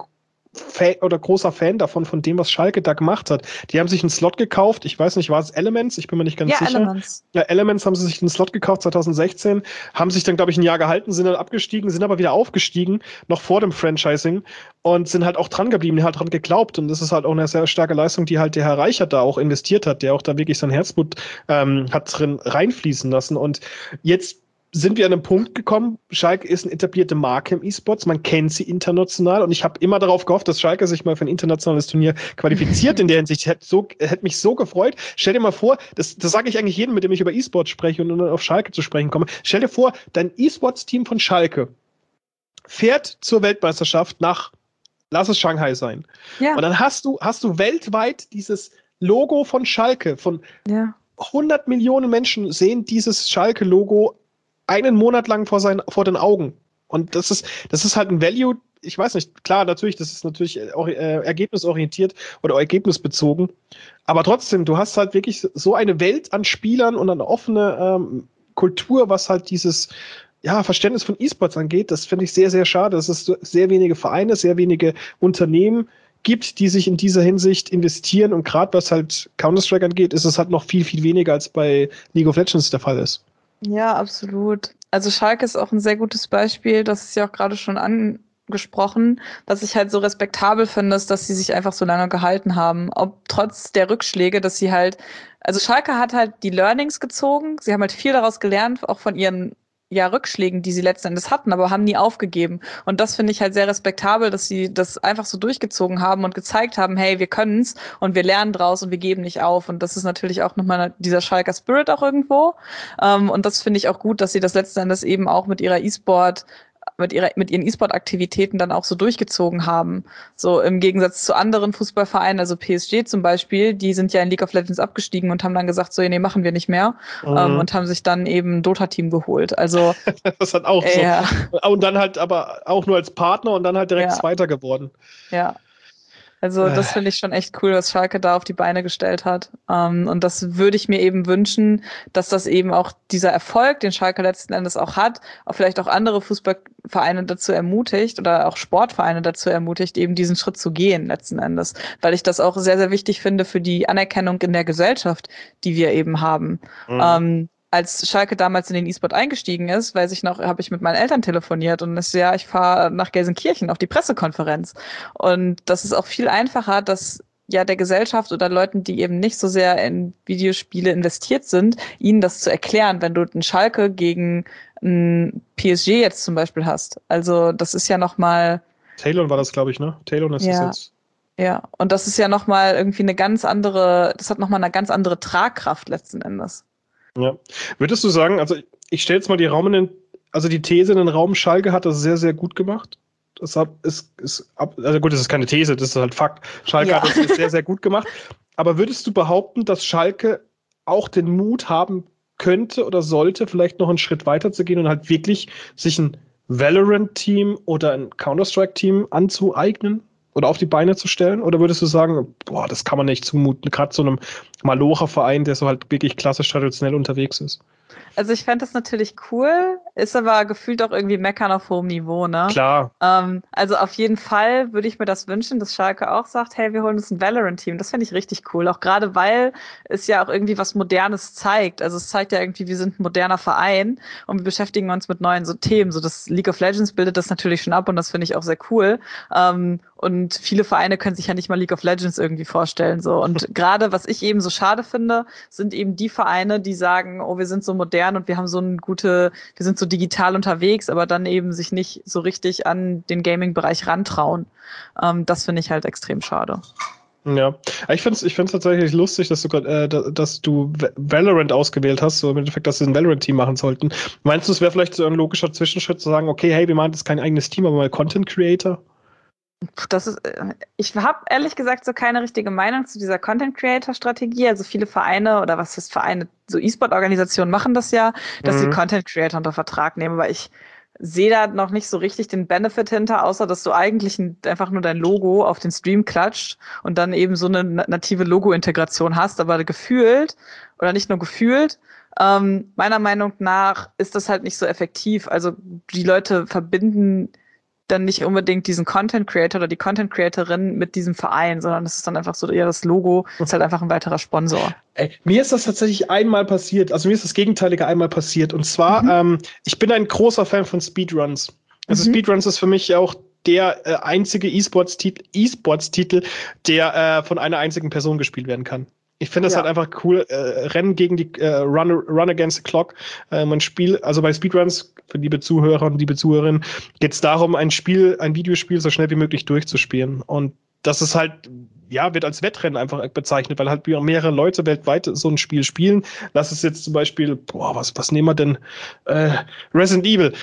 großer Fan davon, von dem, was Schalke da gemacht hat. Die haben sich einen Slot gekauft, ich weiß nicht, war es Elements? Ich bin mir nicht ganz sicher. Elements. Ja, Elements haben sie sich einen Slot gekauft 2016, haben sich dann, glaube ich, ein Jahr gehalten, sind dann abgestiegen, sind aber wieder aufgestiegen, noch vor dem Franchising und sind halt auch dran geblieben, die halt dran geglaubt und das ist halt auch eine sehr starke Leistung, die halt der Herr Reichert da auch investiert hat, der auch da wirklich sein Herzblut hat drin reinfließen lassen und jetzt sind wir an einem Punkt gekommen, Schalke ist eine etablierte Marke im E-Sports, man kennt sie international und ich habe immer darauf gehofft, dass Schalke sich mal für ein internationales Turnier qualifiziert in der Hinsicht. Hätte mich so gefreut. Stell dir mal vor, das sage ich eigentlich jedem, mit dem ich über E-Sports spreche und dann auf Schalke zu sprechen komme, stell dir vor, dein E-Sports-Team von Schalke fährt zur Weltmeisterschaft lass es Shanghai sein. Ja. Und dann hast du weltweit dieses Logo von Schalke, von 100 Millionen Menschen sehen dieses Schalke-Logo einen Monat lang vor den Augen. Und das ist halt ein Value, ich weiß nicht, klar, natürlich, das ist natürlich auch ergebnisorientiert oder ergebnisbezogen. Aber trotzdem, du hast halt wirklich so eine Welt an Spielern und eine offene Kultur, was halt dieses Verständnis von E-Sports angeht. Das finde ich sehr, sehr schade. Dass es sehr wenige Vereine, sehr wenige Unternehmen gibt, die sich in dieser Hinsicht investieren. Und gerade was halt Counter-Strike angeht, ist es halt noch viel, viel weniger als bei League of Legends der Fall ist. Ja, absolut. Also Schalke ist auch ein sehr gutes Beispiel, das ist ja auch gerade schon angesprochen, was ich halt so respektabel finde, ist, dass sie sich einfach so lange gehalten haben. Ob trotz der Rückschläge, dass sie halt, also Schalke hat halt die Learnings gezogen, sie haben halt viel daraus gelernt, auch von ihren Rückschlägen, die sie letzten Endes hatten, aber haben nie aufgegeben. Und das finde ich halt sehr respektabel, dass sie das einfach so durchgezogen haben und gezeigt haben, hey, wir können's und wir lernen draus und wir geben nicht auf. Und das ist natürlich auch nochmal dieser Schalker Spirit auch irgendwo. Und das finde ich auch gut, dass sie das letzten Endes eben auch mit ihrer mit ihren E-Sport-Aktivitäten dann auch so durchgezogen haben. So im Gegensatz zu anderen Fußballvereinen, also PSG zum Beispiel, die sind ja in League of Legends abgestiegen und haben dann gesagt, so, nee, machen wir nicht mehr. Und haben sich dann eben ein Dota-Team geholt. Also das hat auch so. Und dann halt aber auch nur als Partner und dann halt direkt Zweiter geworden. Ja. Also das finde ich schon echt cool, was Schalke da auf die Beine gestellt hat. Und das würde ich mir eben wünschen, dass das eben auch dieser Erfolg, den Schalke letzten Endes auch hat, auch vielleicht auch andere Fußballvereine dazu ermutigt oder auch Sportvereine dazu ermutigt, eben diesen Schritt zu gehen letzten Endes. Weil ich das auch sehr, sehr wichtig finde für die Anerkennung in der Gesellschaft, die wir eben haben. Als Schalke damals in den E-Sport eingestiegen ist, weiß ich noch, habe ich mit meinen Eltern telefoniert und ich fahre nach Gelsenkirchen auf die Pressekonferenz. Und das ist auch viel einfacher, dass der Gesellschaft oder Leuten, die eben nicht so sehr in Videospiele investiert sind, ihnen das zu erklären, wenn du einen Schalke gegen ein PSG jetzt zum Beispiel hast. Also das ist ja nochmal... Talon war das, glaube ich, ne? Talon ist das jetzt. Ja, und das ist ja nochmal irgendwie das hat nochmal eine ganz andere Tragkraft letzten Endes. Ja. Würdest du sagen, also ich stelle jetzt mal die These in den Raum, Schalke hat das sehr, sehr gut gemacht. Also gut, das ist keine These, das ist halt Fakt. Schalke hat das sehr, sehr gut gemacht. Aber würdest du behaupten, dass Schalke auch den Mut haben könnte oder sollte, vielleicht noch einen Schritt weiter zu gehen und halt wirklich sich ein Valorant-Team oder ein Counter-Strike-Team anzueignen? Oder auf die Beine zu stellen? Oder würdest du sagen, boah, das kann man nicht zumuten, gerade so einem Malocher-Verein, der so halt wirklich klassisch traditionell unterwegs ist? Also ich fände das natürlich cool, ist aber gefühlt auch irgendwie meckern auf hohem Niveau, ne? Klar. Also auf jeden Fall würde ich mir das wünschen, dass Schalke auch sagt, hey, wir holen uns ein Valorant-Team. Das finde ich richtig cool. Auch gerade, weil es ja auch irgendwie was Modernes zeigt. Also es zeigt ja irgendwie, wir sind ein moderner Verein und wir beschäftigen uns mit neuen so Themen. So das League of Legends bildet das natürlich schon ab und das finde ich auch sehr cool. Und viele Vereine können sich ja nicht mal League of Legends irgendwie vorstellen. So. Und gerade, was ich eben so schade finde, sind eben die Vereine, die sagen, oh, wir sind so modern und wir haben wir sind so digital unterwegs, aber dann eben sich nicht so richtig an den Gaming-Bereich rantrauen. Das finde ich halt extrem schade. Ja, ich find's tatsächlich lustig, dass du Valorant ausgewählt hast, so im Endeffekt, dass sie ein Valorant-Team machen sollten. Meinst du, es wäre vielleicht so ein logischer Zwischenschritt zu sagen, okay, hey, wir machen jetzt kein eigenes Team, aber mal Content Creator? Ich habe ehrlich gesagt so keine richtige Meinung zu dieser Content-Creator-Strategie. Also viele Vereine oder was heißt Vereine, so E-Sport-Organisationen machen das ja, dass sie Content-Creator unter Vertrag nehmen, aber ich sehe da noch nicht so richtig den Benefit hinter, außer dass du eigentlich einfach nur dein Logo auf den Stream klatscht und dann eben so eine native Logo-Integration hast, aber gefühlt, oder nicht nur gefühlt, meiner Meinung nach ist das halt nicht so effektiv. Also die Leute verbinden dann nicht unbedingt diesen Content Creator oder die Content Creatorin mit diesem Verein, sondern es ist dann einfach so, ja, das Logo ist halt einfach ein weiterer Sponsor. Mir ist das tatsächlich einmal passiert, also mir ist das Gegenteilige einmal passiert. Und zwar, ich bin ein großer Fan von Speedruns. Also Speedruns ist für mich auch der einzige E-Sports-Titel, der von einer einzigen Person gespielt werden kann. Ich finde das halt einfach cool. Rennen gegen die Run against the Clock. Ein Spiel, also bei Speedruns, für liebe Zuhörer und liebe Zuhörerinnen, geht es darum, ein Videospiel so schnell wie möglich durchzuspielen. Und das ist halt, ja, wird als Wettrennen einfach bezeichnet, weil halt mehrere Leute weltweit so ein Spiel spielen. Lass es jetzt zum Beispiel, was nehmen wir denn? Resident Evil.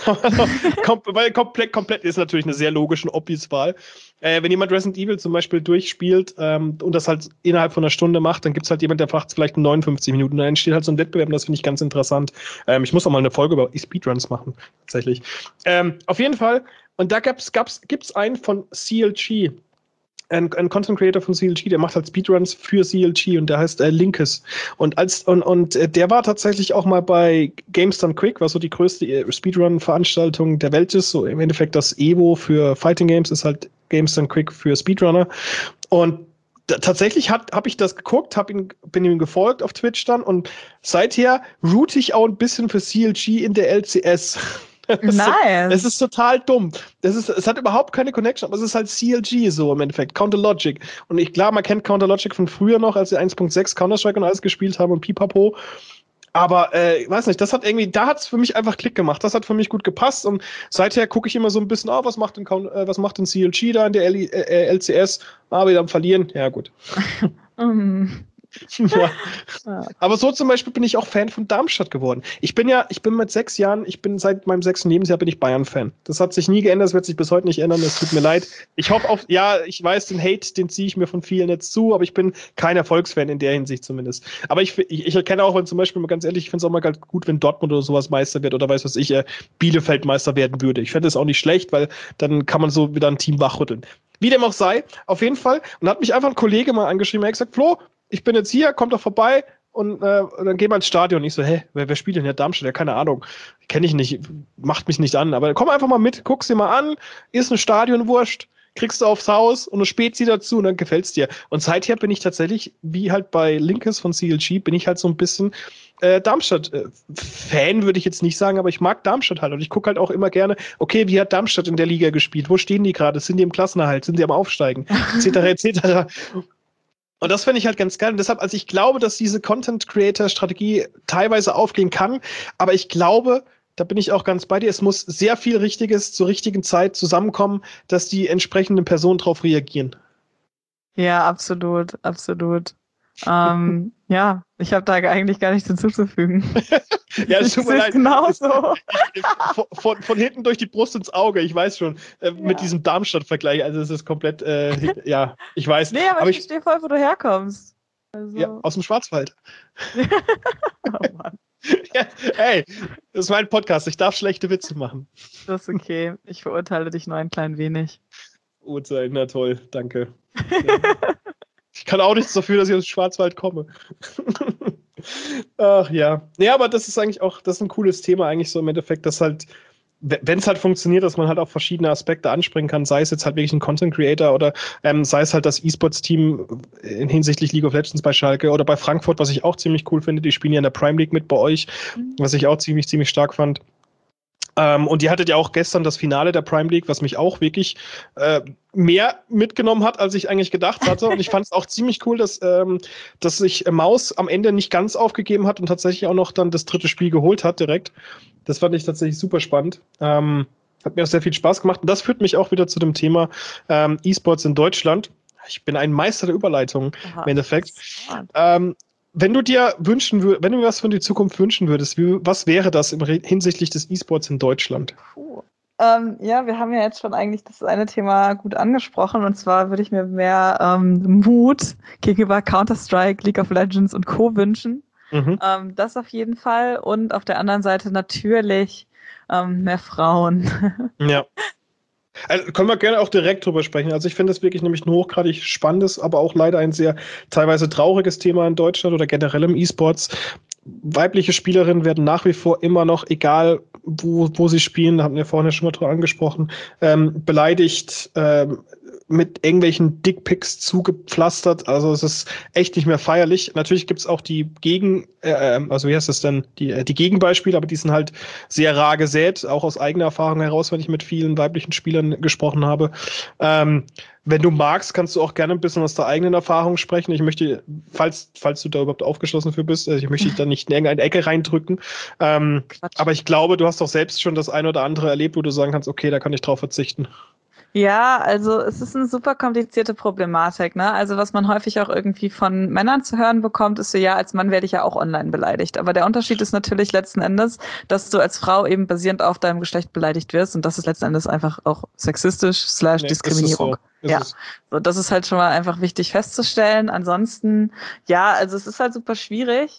Weil komplett ist natürlich eine sehr logische und obvious Wahl. Wenn jemand Resident Evil zum Beispiel durchspielt und das halt innerhalb von einer Stunde macht, dann gibt es halt jemand, der macht es vielleicht in 59 Minuten. Da entsteht halt so ein Wettbewerb und das finde ich ganz interessant. Ich muss auch mal eine Folge über Speedruns machen, tatsächlich. Auf jeden Fall. Und da gibt's einen von CLG. Ein Content Creator von CLG, der macht halt Speedruns für CLG und der heißt Linkes. Und der war tatsächlich auch mal bei Games Done Quick, was so die größte Speedrun-Veranstaltung der Welt ist. So im Endeffekt das Evo für Fighting Games ist halt Games Done Quick für Speedrunner. Und tatsächlich habe ich das geguckt, bin ihm gefolgt auf Twitch dann und seither route ich auch ein bisschen für CLG in der LCS. Nice. Es ist total dumm. Es hat überhaupt keine Connection, aber es ist halt CLG so im Endeffekt, Counter-Logic. Und klar, man kennt Counter-Logic von früher noch, als sie 1.6 Counter-Strike und alles gespielt haben und pipapo. Aber, weiß nicht, da hat es für mich einfach Klick gemacht. Das hat für mich gut gepasst und seither gucke ich immer so ein bisschen, was macht denn CLG da in der LCS? Wieder am Verlieren. Ja, gut. Ja. Aber so zum Beispiel bin ich auch Fan von Darmstadt geworden. Ich bin mit 6 Jahren, seit meinem 6. Lebensjahr bin ich Bayern-Fan. Das hat sich nie geändert, das wird sich bis heute nicht ändern, es tut mir leid. Ich hoffe ich weiß, den Hate, den ziehe ich mir von vielen jetzt zu, aber ich bin kein Erfolgsfan in der Hinsicht zumindest. Aber ich erkenne auch, wenn zum Beispiel, mal ganz ehrlich, ich finde es auch mal ganz gut, wenn Dortmund oder sowas Meister wird oder weiß was ich, Bielefeld Meister werden würde. Ich fände es auch nicht schlecht, weil dann kann man so wieder ein Team wachrütteln. Wie dem auch sei, auf jeden Fall. Und da hat mich einfach ein Kollege mal angeschrieben, er hat gesagt, Flo, ich bin jetzt hier, kommt doch vorbei und dann gehen wir ins Stadion. Und ich so, wer spielt denn hier Darmstadt? Ja, keine Ahnung. Kenne ich nicht, macht mich nicht an. Aber komm einfach mal mit, guck's dir mal an, ist ein Stadionwurst, kriegst du aufs Haus und eine Spezi dazu und dann gefällt's dir. Und seither bin ich tatsächlich, wie halt bei Linkes von CLG, bin ich halt so ein bisschen Darmstadt-Fan, würde ich jetzt nicht sagen, aber ich mag Darmstadt halt. Und ich gucke halt auch immer gerne, okay, wie hat Darmstadt in der Liga gespielt? Wo stehen die gerade? Sind die im Klassenerhalt? Sind die am Aufsteigen? Etc., etc. Und das finde ich halt ganz geil. Und deshalb, also ich glaube, dass diese Content-Creator-Strategie teilweise aufgehen kann. Aber ich glaube, da bin ich auch ganz bei dir, es muss sehr viel Richtiges zur richtigen Zeit zusammenkommen, dass die entsprechenden Personen darauf reagieren. Ja, absolut, absolut. Ja, ich habe da eigentlich gar nichts hinzuzufügen. Ja, es tut mir leid. Genauso. Von hinten durch die Brust ins Auge, ich weiß schon, mit diesem Darmstadt-Vergleich, also es ist komplett, ja, ich weiß. Nee, aber ich verstehe voll, wo du herkommst. Also. Ja, aus dem Schwarzwald. Oh Mann. Ja, hey, das ist mein Podcast, ich darf schlechte Witze machen. Das ist okay, ich verurteile dich nur ein klein wenig. Uhrzeit, na toll, danke. Ja. Ich kann auch nichts dafür, dass ich aus dem Schwarzwald komme. Ach ja. Ja, aber das ist eigentlich auch, das ist ein cooles Thema eigentlich so im Endeffekt, dass halt, wenn es halt funktioniert, dass man halt auf verschiedene Aspekte anspringen kann, sei es jetzt halt wirklich ein Content Creator oder sei es halt das E-Sports-Team hinsichtlich League of Legends bei Schalke oder bei Frankfurt, was ich auch ziemlich cool finde, die spielen ja in der Prime League mit bei euch, was ich auch ziemlich, ziemlich stark fand. Und ihr hattet ja auch gestern das Finale der Prime League, was mich auch wirklich mehr mitgenommen hat, als ich eigentlich gedacht hatte. Und ich fand es auch ziemlich cool, dass sich Maus am Ende nicht ganz aufgegeben hat und tatsächlich auch noch dann das dritte Spiel geholt hat direkt. Das fand ich tatsächlich super spannend. Hat mir auch sehr viel Spaß gemacht. Und das führt mich auch wieder zu dem Thema E-Sports in Deutschland. Ich bin ein Meister der Überleitung im Endeffekt. Wenn du dir wenn du was von die Zukunft wünschen würdest, was wäre das hinsichtlich des E-Sports in Deutschland? Ja, wir haben ja jetzt schon eigentlich das eine Thema gut angesprochen, und zwar würde ich mir mehr Mut gegenüber Counter-Strike, League of Legends und Co. wünschen. Das auf jeden Fall, und auf der anderen Seite natürlich mehr Frauen. Ja. Also können wir gerne auch direkt drüber sprechen. Also ich finde das wirklich nämlich ein hochgradig spannendes, aber auch leider ein sehr teilweise trauriges Thema in Deutschland oder generell im E-Sports. Weibliche Spielerinnen werden nach wie vor immer noch, egal wo sie spielen, da hatten wir vorhin schon mal drüber angesprochen, beleidigt, mit irgendwelchen Dickpics zugepflastert. Also es ist echt nicht mehr feierlich. Natürlich gibt es auch die also wie heißt das denn, die Gegenbeispiele, aber die sind halt sehr rar gesät, auch aus eigener Erfahrung heraus, wenn ich mit vielen weiblichen Spielern gesprochen habe. Wenn du magst, kannst du auch gerne ein bisschen aus der eigenen Erfahrung sprechen. Ich möchte, falls du da überhaupt aufgeschlossen für bist, ich möchte dich da nicht in irgendeine Ecke reindrücken. Aber ich glaube, du hast doch selbst schon das eine oder andere erlebt, wo du sagen kannst, okay, da kann ich drauf verzichten. Ja, also es ist eine super komplizierte Problematik, ne? Also was man häufig auch irgendwie von Männern zu hören bekommt, ist so, ja, als Mann werde ich ja auch online beleidigt. Aber der Unterschied ist natürlich letzten Endes, dass du als Frau eben basierend auf deinem Geschlecht beleidigt wirst, und das ist letzten Endes einfach auch sexistisch / Diskriminierung. Ja, so, das ist halt schon mal einfach wichtig festzustellen. Ansonsten, ja, also es ist halt super schwierig,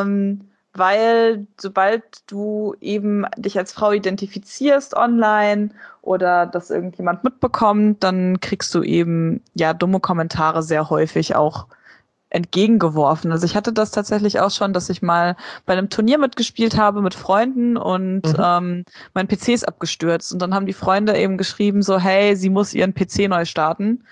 weil sobald du eben dich als Frau identifizierst online oder das irgendjemand mitbekommt, dann kriegst du eben ja dumme Kommentare sehr häufig auch entgegengeworfen. Also ich hatte das tatsächlich auch schon, dass ich mal bei einem Turnier mitgespielt habe mit Freunden und mein PC ist abgestürzt, und dann haben die Freunde eben geschrieben so, hey, sie muss ihren PC neu starten,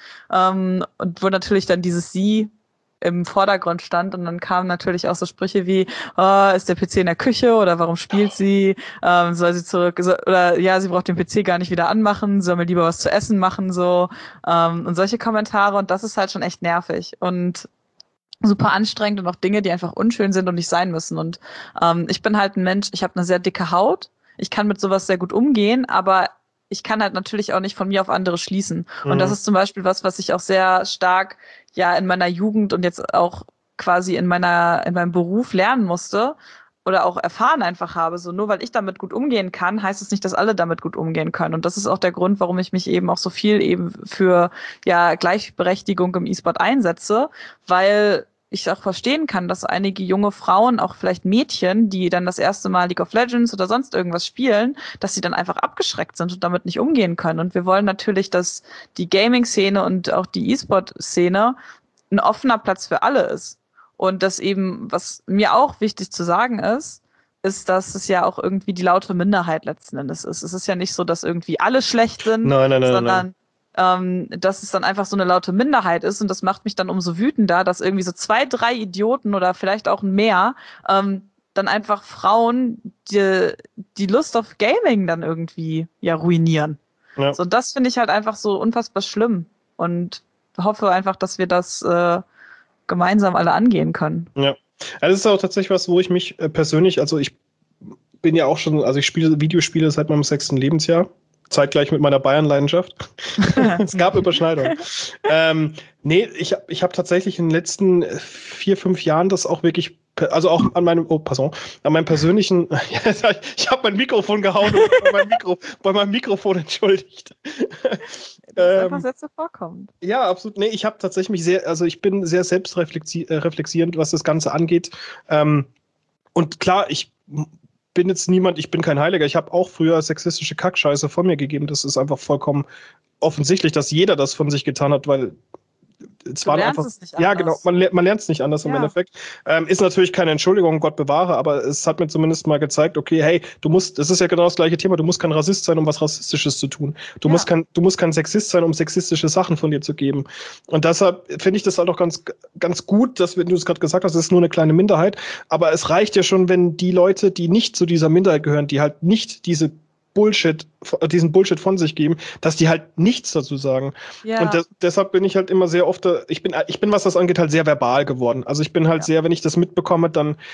und wo natürlich dann dieses Sie im Vordergrund stand, und dann kamen natürlich auch so Sprüche wie, oh, ist der PC in der Küche oder warum spielt sie, soll sie zurück, oder ja, sie braucht den PC gar nicht wieder anmachen, soll mir lieber was zu essen machen, so, und solche Kommentare, und das ist halt schon echt nervig und super anstrengend und auch Dinge, die einfach unschön sind und nicht sein müssen. Und ich bin halt ein Mensch, ich habe eine sehr dicke Haut, ich kann mit sowas sehr gut umgehen, aber ich kann halt natürlich auch nicht von mir auf andere schließen. Und das ist zum Beispiel was ich auch sehr stark ja in meiner Jugend und jetzt auch quasi in meinem Beruf lernen musste oder auch erfahren einfach habe. So, nur weil ich damit gut umgehen kann, heißt es nicht, dass alle damit gut umgehen können. Und das ist auch der Grund, warum ich mich eben auch so viel eben für ja Gleichberechtigung im E-Sport einsetze, weil ich auch verstehen kann, dass einige junge Frauen, auch vielleicht Mädchen, die dann das erste Mal League of Legends oder sonst irgendwas spielen, dass sie dann einfach abgeschreckt sind und damit nicht umgehen können. Und wir wollen natürlich, dass die Gaming-Szene und auch die E-Sport-Szene ein offener Platz für alle ist. Und das eben, was mir auch wichtig zu sagen ist, dass es ja auch irgendwie die laute Minderheit letzten Endes ist. Es ist ja nicht so, dass irgendwie alle schlecht sind, sondern dass es dann einfach so eine laute Minderheit ist, und das macht mich dann umso wütender, dass irgendwie so 2, 3 Idioten oder vielleicht auch mehr dann einfach Frauen die Lust auf Gaming dann irgendwie ja ruinieren. Ja. So, das finde ich halt einfach so unfassbar schlimm und hoffe einfach, dass wir das gemeinsam alle angehen können. Ja, also das ist auch tatsächlich was, wo ich mich persönlich, also ich bin ja auch schon, also ich spiele Videospiele seit meinem 6. Lebensjahr. Zeitgleich mit meiner Bayern-Leidenschaft. Es gab Überschneidungen. Nee, ich hab tatsächlich in den letzten 4, 5 Jahren das auch wirklich, also auch an meinem persönlichen, ich habe mein Mikrofon gehauen und bei meinem Mikrofon entschuldigt. Das ist einfach Sätze vorkommt. Ja, absolut. Nee, ich habe tatsächlich ich bin sehr selbstreflexierend, was das Ganze angeht. Und klar, ich bin kein Heiliger. Ich habe auch früher sexistische Kackscheiße von mir gegeben. Das ist einfach vollkommen offensichtlich, dass jeder das von sich getan hat, weil es Du waren lernst einfach, es nicht ja genau, anders. man lernt es nicht anders im Ja. Endeffekt. Ist natürlich keine Entschuldigung, Gott bewahre, aber es hat mir zumindest mal gezeigt, okay, hey, das ist ja genau das gleiche Thema, du musst kein Rassist sein, um was Rassistisches zu tun. Ja. Du musst kein Sexist sein, um sexistische Sachen von dir zu geben. Und deshalb finde ich das halt auch ganz, ganz gut, dass, wenn du es gerade gesagt hast, es ist nur eine kleine Minderheit, aber es reicht ja schon, wenn die Leute, die nicht zu dieser Minderheit gehören, die halt nicht diesen Bullshit von sich geben, dass die halt nichts dazu sagen. Ja. Und deshalb bin ich halt immer sehr oft, ich bin, was das angeht, halt sehr verbal geworden. Also ich bin halt sehr, wenn ich das mitbekomme,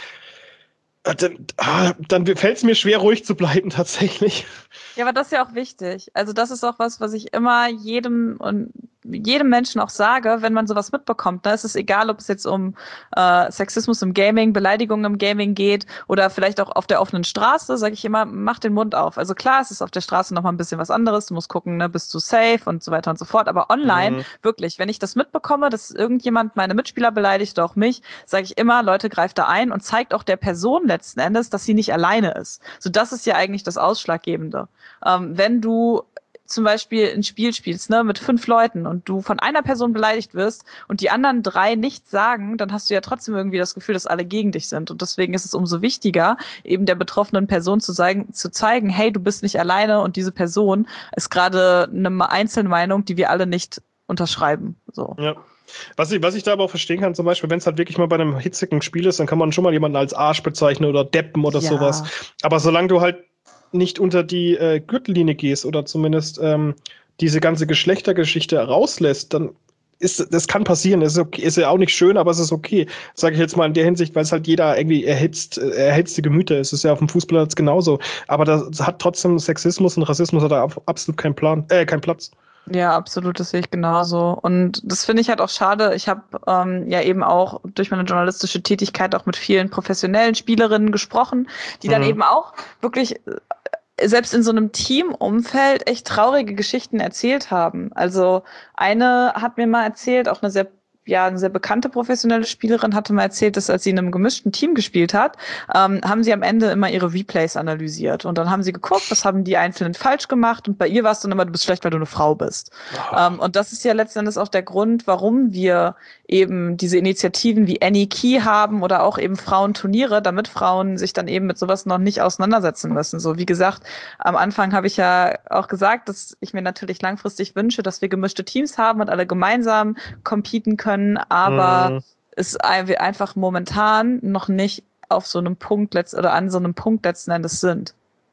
dann fällt es mir schwer, ruhig zu bleiben tatsächlich. Ja, aber das ist ja auch wichtig. Also das ist auch was ich immer jedem Menschen auch sage, wenn man sowas mitbekommt. Ne? Es ist egal, ob es jetzt um Sexismus im Gaming, Beleidigungen im Gaming geht oder vielleicht auch auf der offenen Straße, sage ich immer, mach den Mund auf. Also klar, es ist auf der Straße noch mal ein bisschen was anderes. Du musst gucken, ne, bist du safe und so weiter und so fort. Aber online, wirklich, wenn ich das mitbekomme, dass irgendjemand meine Mitspieler beleidigt oder auch mich, sage ich immer, Leute, greift da ein und zeigt auch der Person letzten Endes, dass sie nicht alleine ist. So, das ist ja eigentlich das Ausschlaggebende. Wenn du zum Beispiel ein Spiel spielst, ne, mit 5 Leuten und du von einer Person beleidigt wirst und die anderen 3 nichts sagen, dann hast du ja trotzdem irgendwie das Gefühl, dass alle gegen dich sind. Und deswegen ist es umso wichtiger, eben der betroffenen Person zu zeigen, hey, du bist nicht alleine und diese Person ist gerade eine Einzelmeinung, die wir alle nicht unterschreiben. So. Ja. Was ich da aber auch verstehen kann, zum Beispiel, wenn es halt wirklich mal bei einem hitzigen Spiel ist, dann kann man schon mal jemanden als Arsch bezeichnen oder Deppen oder sowas. Aber solange du halt nicht unter die Gürtellinie gehst oder zumindest diese ganze Geschlechtergeschichte rauslässt, dann das kann passieren. Das ist okay, ist ja auch nicht schön, aber es ist okay. Sage ich jetzt mal in der Hinsicht, weil es halt jeder irgendwie erhitzte Gemüter ist. Es ist ja auf dem Fußballplatz genauso. Aber das hat trotzdem Sexismus und Rassismus hat da absolut keinen Platz. Ja, absolut, das sehe ich genauso. Und das finde ich halt auch schade. Ich habe ja eben auch durch meine journalistische Tätigkeit auch mit vielen professionellen Spielerinnen gesprochen, die dann eben auch wirklich selbst in so einem Teamumfeld echt traurige Geschichten erzählt haben. Also eine hat mir mal erzählt, auch eine sehr bekannte professionelle Spielerin hatte mal erzählt, dass als sie in einem gemischten Team gespielt hat, haben sie am Ende immer ihre Replays analysiert. Und dann haben sie geguckt, was haben die Einzelnen falsch gemacht. Und bei ihr war es dann immer, du bist schlecht, weil du eine Frau bist. Und das ist ja letzten Endes auch der Grund, warum wir eben diese Initiativen wie Any Key haben oder auch eben Frauenturniere, damit Frauen sich dann eben mit sowas noch nicht auseinandersetzen müssen. So wie gesagt, am Anfang habe ich ja auch gesagt, dass ich mir natürlich langfristig wünsche, dass wir gemischte Teams haben und alle gemeinsam competen können, aber es einfach momentan noch nicht auf so einem Punkt an so einem Punkt letzten Endes sind.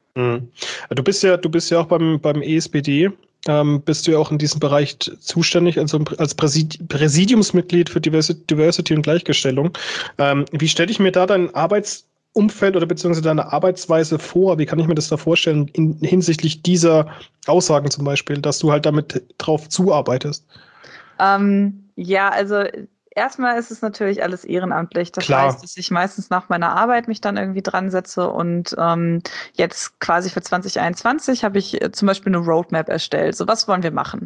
Du bist ja auch beim ESBD, bist du ja auch in diesem Bereich zuständig, also als Präsidiumsmitglied für Diversity und Gleichgestellung. Wie stelle ich mir da dein Arbeitsumfeld oder beziehungsweise deine Arbeitsweise vor? Wie kann ich mir das da vorstellen hinsichtlich dieser Aussagen zum Beispiel, dass du halt damit drauf zuarbeitest? Ja, also erstmal ist es natürlich alles ehrenamtlich. Das heißt, dass ich meistens nach meiner Arbeit mich dann irgendwie dran setze und jetzt quasi für 2021 habe ich zum Beispiel eine Roadmap erstellt. So, was wollen wir machen?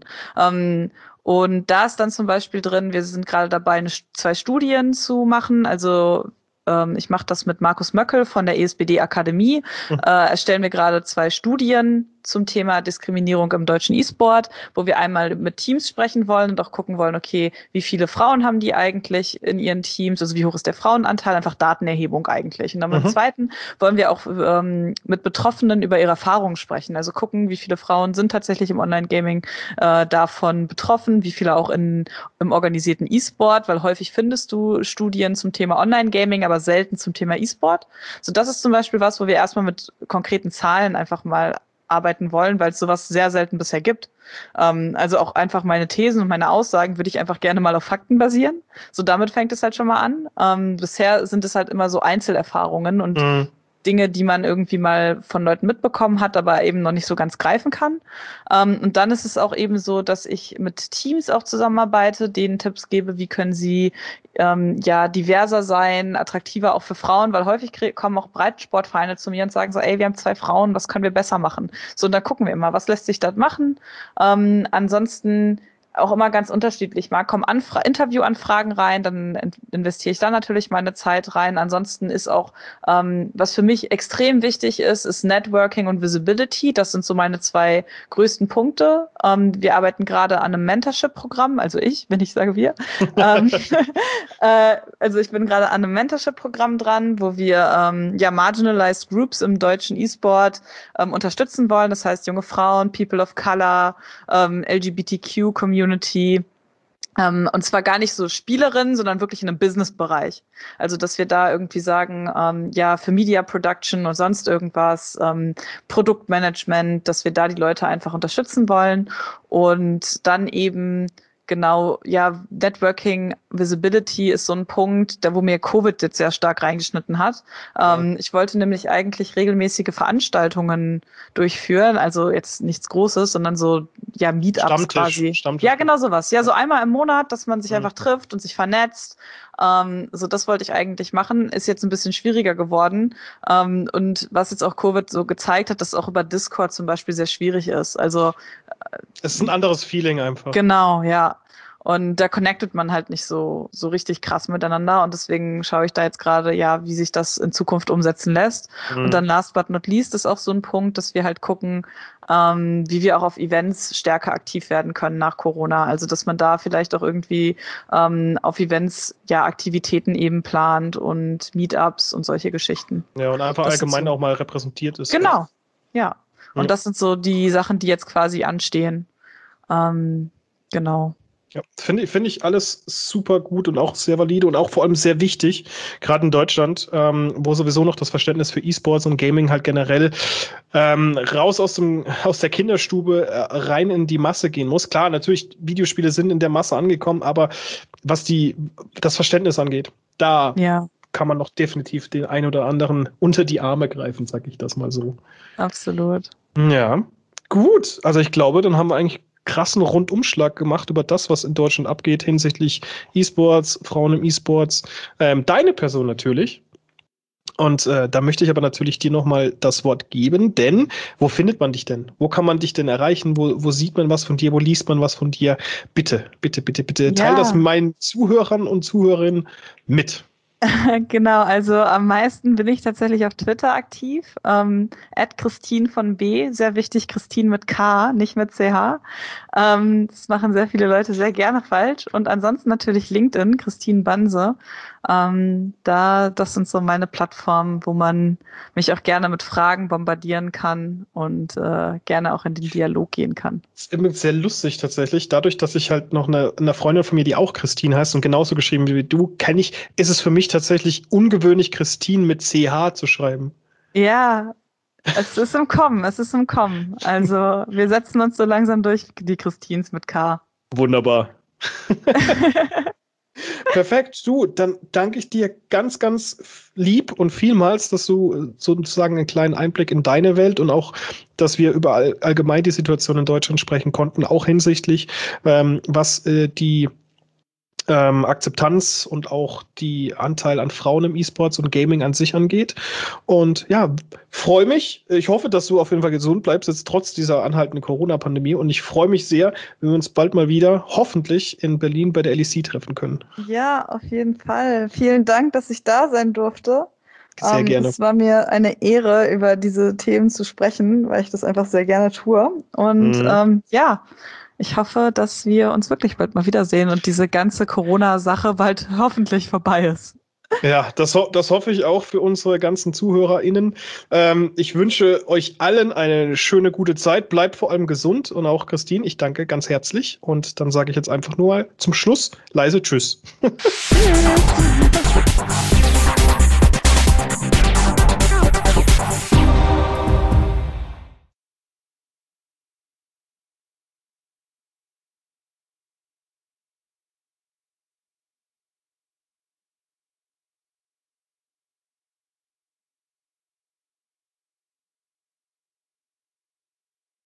Und da ist dann zum Beispiel drin, wir sind gerade dabei, 2 Studien zu machen. Also ich mache das mit Markus Möckel von der ESBD Akademie. Erstellen wir gerade 2 Studien zum Thema Diskriminierung im deutschen E-Sport, wo wir einmal mit Teams sprechen wollen und auch gucken wollen, okay, wie viele Frauen haben die eigentlich in ihren Teams, also wie hoch ist der Frauenanteil, einfach Datenerhebung eigentlich. Und dann beim zweiten wollen wir auch mit Betroffenen über ihre Erfahrungen sprechen, also gucken, wie viele Frauen sind tatsächlich im Online-Gaming davon betroffen, wie viele auch im organisierten E-Sport, weil häufig findest du Studien zum Thema Online-Gaming, aber selten zum Thema E-Sport. So, das ist zum Beispiel was, wo wir erstmal mit konkreten Zahlen einfach mal arbeiten wollen, weil es sowas sehr selten bisher gibt. Also auch einfach meine Thesen und meine Aussagen würde ich einfach gerne mal auf Fakten basieren. So, damit fängt es halt schon mal an. Bisher sind es halt immer so Einzelerfahrungen und Dinge, die man irgendwie mal von Leuten mitbekommen hat, aber eben noch nicht so ganz greifen kann. Und dann ist es auch eben so, dass ich mit Teams auch zusammenarbeite, denen Tipps gebe, wie können sie diverser sein, attraktiver auch für Frauen, weil häufig kommen auch Breitensportvereine zu mir und sagen so, ey, wir haben 2 Frauen, was können wir besser machen? So, und dann gucken wir immer, was lässt sich dort machen. Ansonsten auch immer ganz unterschiedlich. Mal kommen Interviewanfragen rein, dann investiere ich da natürlich meine Zeit rein. Ansonsten ist auch, was für mich extrem wichtig ist Networking und Visibility. Das sind so meine 2 größten Punkte. Wir arbeiten gerade an einem Mentorship-Programm, also wenn ich sage wir. Also ich bin gerade an einem Mentorship-Programm dran, wo wir marginalized Groups im deutschen E-Sport unterstützen wollen. Das heißt junge Frauen, People of Color, LGBTQ-Community. Und zwar gar nicht so Spielerinnen, sondern wirklich in einem Business-Bereich. Also, dass wir da irgendwie sagen, für Media Production und sonst irgendwas, Produktmanagement, dass wir da die Leute einfach unterstützen wollen und dann eben genau, Networking, Visibility ist so ein Punkt, wo mir Covid jetzt sehr stark reingeschnitten hat. Ich wollte nämlich eigentlich regelmäßige Veranstaltungen durchführen, also jetzt nichts Großes, sondern so, Meetups quasi. Stammtisch. Ja, genau sowas. Ja, so einmal im Monat, dass man sich einfach trifft und sich vernetzt. So, das wollte ich eigentlich machen, ist jetzt ein bisschen schwieriger geworden. Und was jetzt auch Covid so gezeigt hat, dass auch über Discord zum Beispiel sehr schwierig ist. Also es ist ein anderes Feeling einfach. Genau, ja. Und da connectet man halt nicht so richtig krass miteinander. Und deswegen schaue ich da jetzt gerade, wie sich das in Zukunft umsetzen lässt. Und dann last but not least ist auch so ein Punkt, dass wir halt gucken, wie wir auch auf Events stärker aktiv werden können nach Corona. Also, dass man da vielleicht auch irgendwie auf Events Aktivitäten eben plant und Meetups und solche Geschichten. Ja, und einfach das allgemein so auch mal repräsentiert ist. Genau, ja. Und das sind so die Sachen, die jetzt quasi anstehen. Genau. Ja, finde ich alles super gut und auch sehr valide und auch vor allem sehr wichtig, gerade in Deutschland, wo sowieso noch das Verständnis für E-Sports und Gaming halt generell raus aus der Kinderstube rein in die Masse gehen muss. Klar, natürlich, Videospiele sind in der Masse angekommen, aber was das Verständnis angeht, da kann man noch definitiv den einen oder anderen unter die Arme greifen, sag ich das mal so. Absolut. Ja, gut. Also ich glaube, dann haben wir eigentlich krassen Rundumschlag gemacht über das, was in Deutschland abgeht hinsichtlich E-Sports, Frauen im E-Sports, deine Person natürlich. Und da möchte ich aber natürlich dir nochmal das Wort geben, denn wo findet man dich denn? Wo kann man dich denn erreichen? Wo sieht man was von dir? Wo liest man was von dir? Bitte, bitte, bitte, bitte, teil das mit meinen Zuhörern und Zuhörerinnen mit. Genau, also am meisten bin ich tatsächlich auf Twitter aktiv. @Christine von B, sehr wichtig, Christine mit K, nicht mit CH. Das machen sehr viele Leute sehr gerne falsch. Und ansonsten natürlich LinkedIn, Christine Banse. Das sind so meine Plattformen, wo man mich auch gerne mit Fragen bombardieren kann und gerne auch in den Dialog gehen kann. Das ist übrigens sehr lustig tatsächlich. Dadurch, dass ich halt noch eine Freundin von mir, die auch Christine heißt und genauso geschrieben wie du, ist es für mich tatsächlich ungewöhnlich, Christine mit CH zu schreiben. Ja, es ist im Kommen. Also wir setzen uns so langsam durch, die Christines mit K. Wunderbar. Perfekt, du, dann danke ich dir ganz, ganz lieb und vielmals, dass du sozusagen einen kleinen Einblick in deine Welt und auch, dass wir über allgemein die Situation in Deutschland sprechen konnten, auch hinsichtlich, was die Akzeptanz und auch die Anteil an Frauen im E-Sports und Gaming an sich angeht. Und ja, freue mich. Ich hoffe, dass du auf jeden Fall gesund bleibst, jetzt trotz dieser anhaltenden Corona-Pandemie. Und ich freue mich sehr, wenn wir uns bald mal wieder hoffentlich in Berlin bei der LEC treffen können. Ja, auf jeden Fall. Vielen Dank, dass ich da sein durfte. Sehr gerne. Es war mir eine Ehre, über diese Themen zu sprechen, weil ich das einfach sehr gerne tue. Und ich hoffe, dass wir uns wirklich bald mal wiedersehen und diese ganze Corona-Sache bald hoffentlich vorbei ist. Ja, das hoffe ich auch für unsere ganzen ZuhörerInnen. Ich wünsche euch allen eine schöne, gute Zeit. Bleibt vor allem gesund und auch Christine, ich danke ganz herzlich. Und dann sage ich jetzt einfach nur mal zum Schluss leise Tschüss. Tschüss.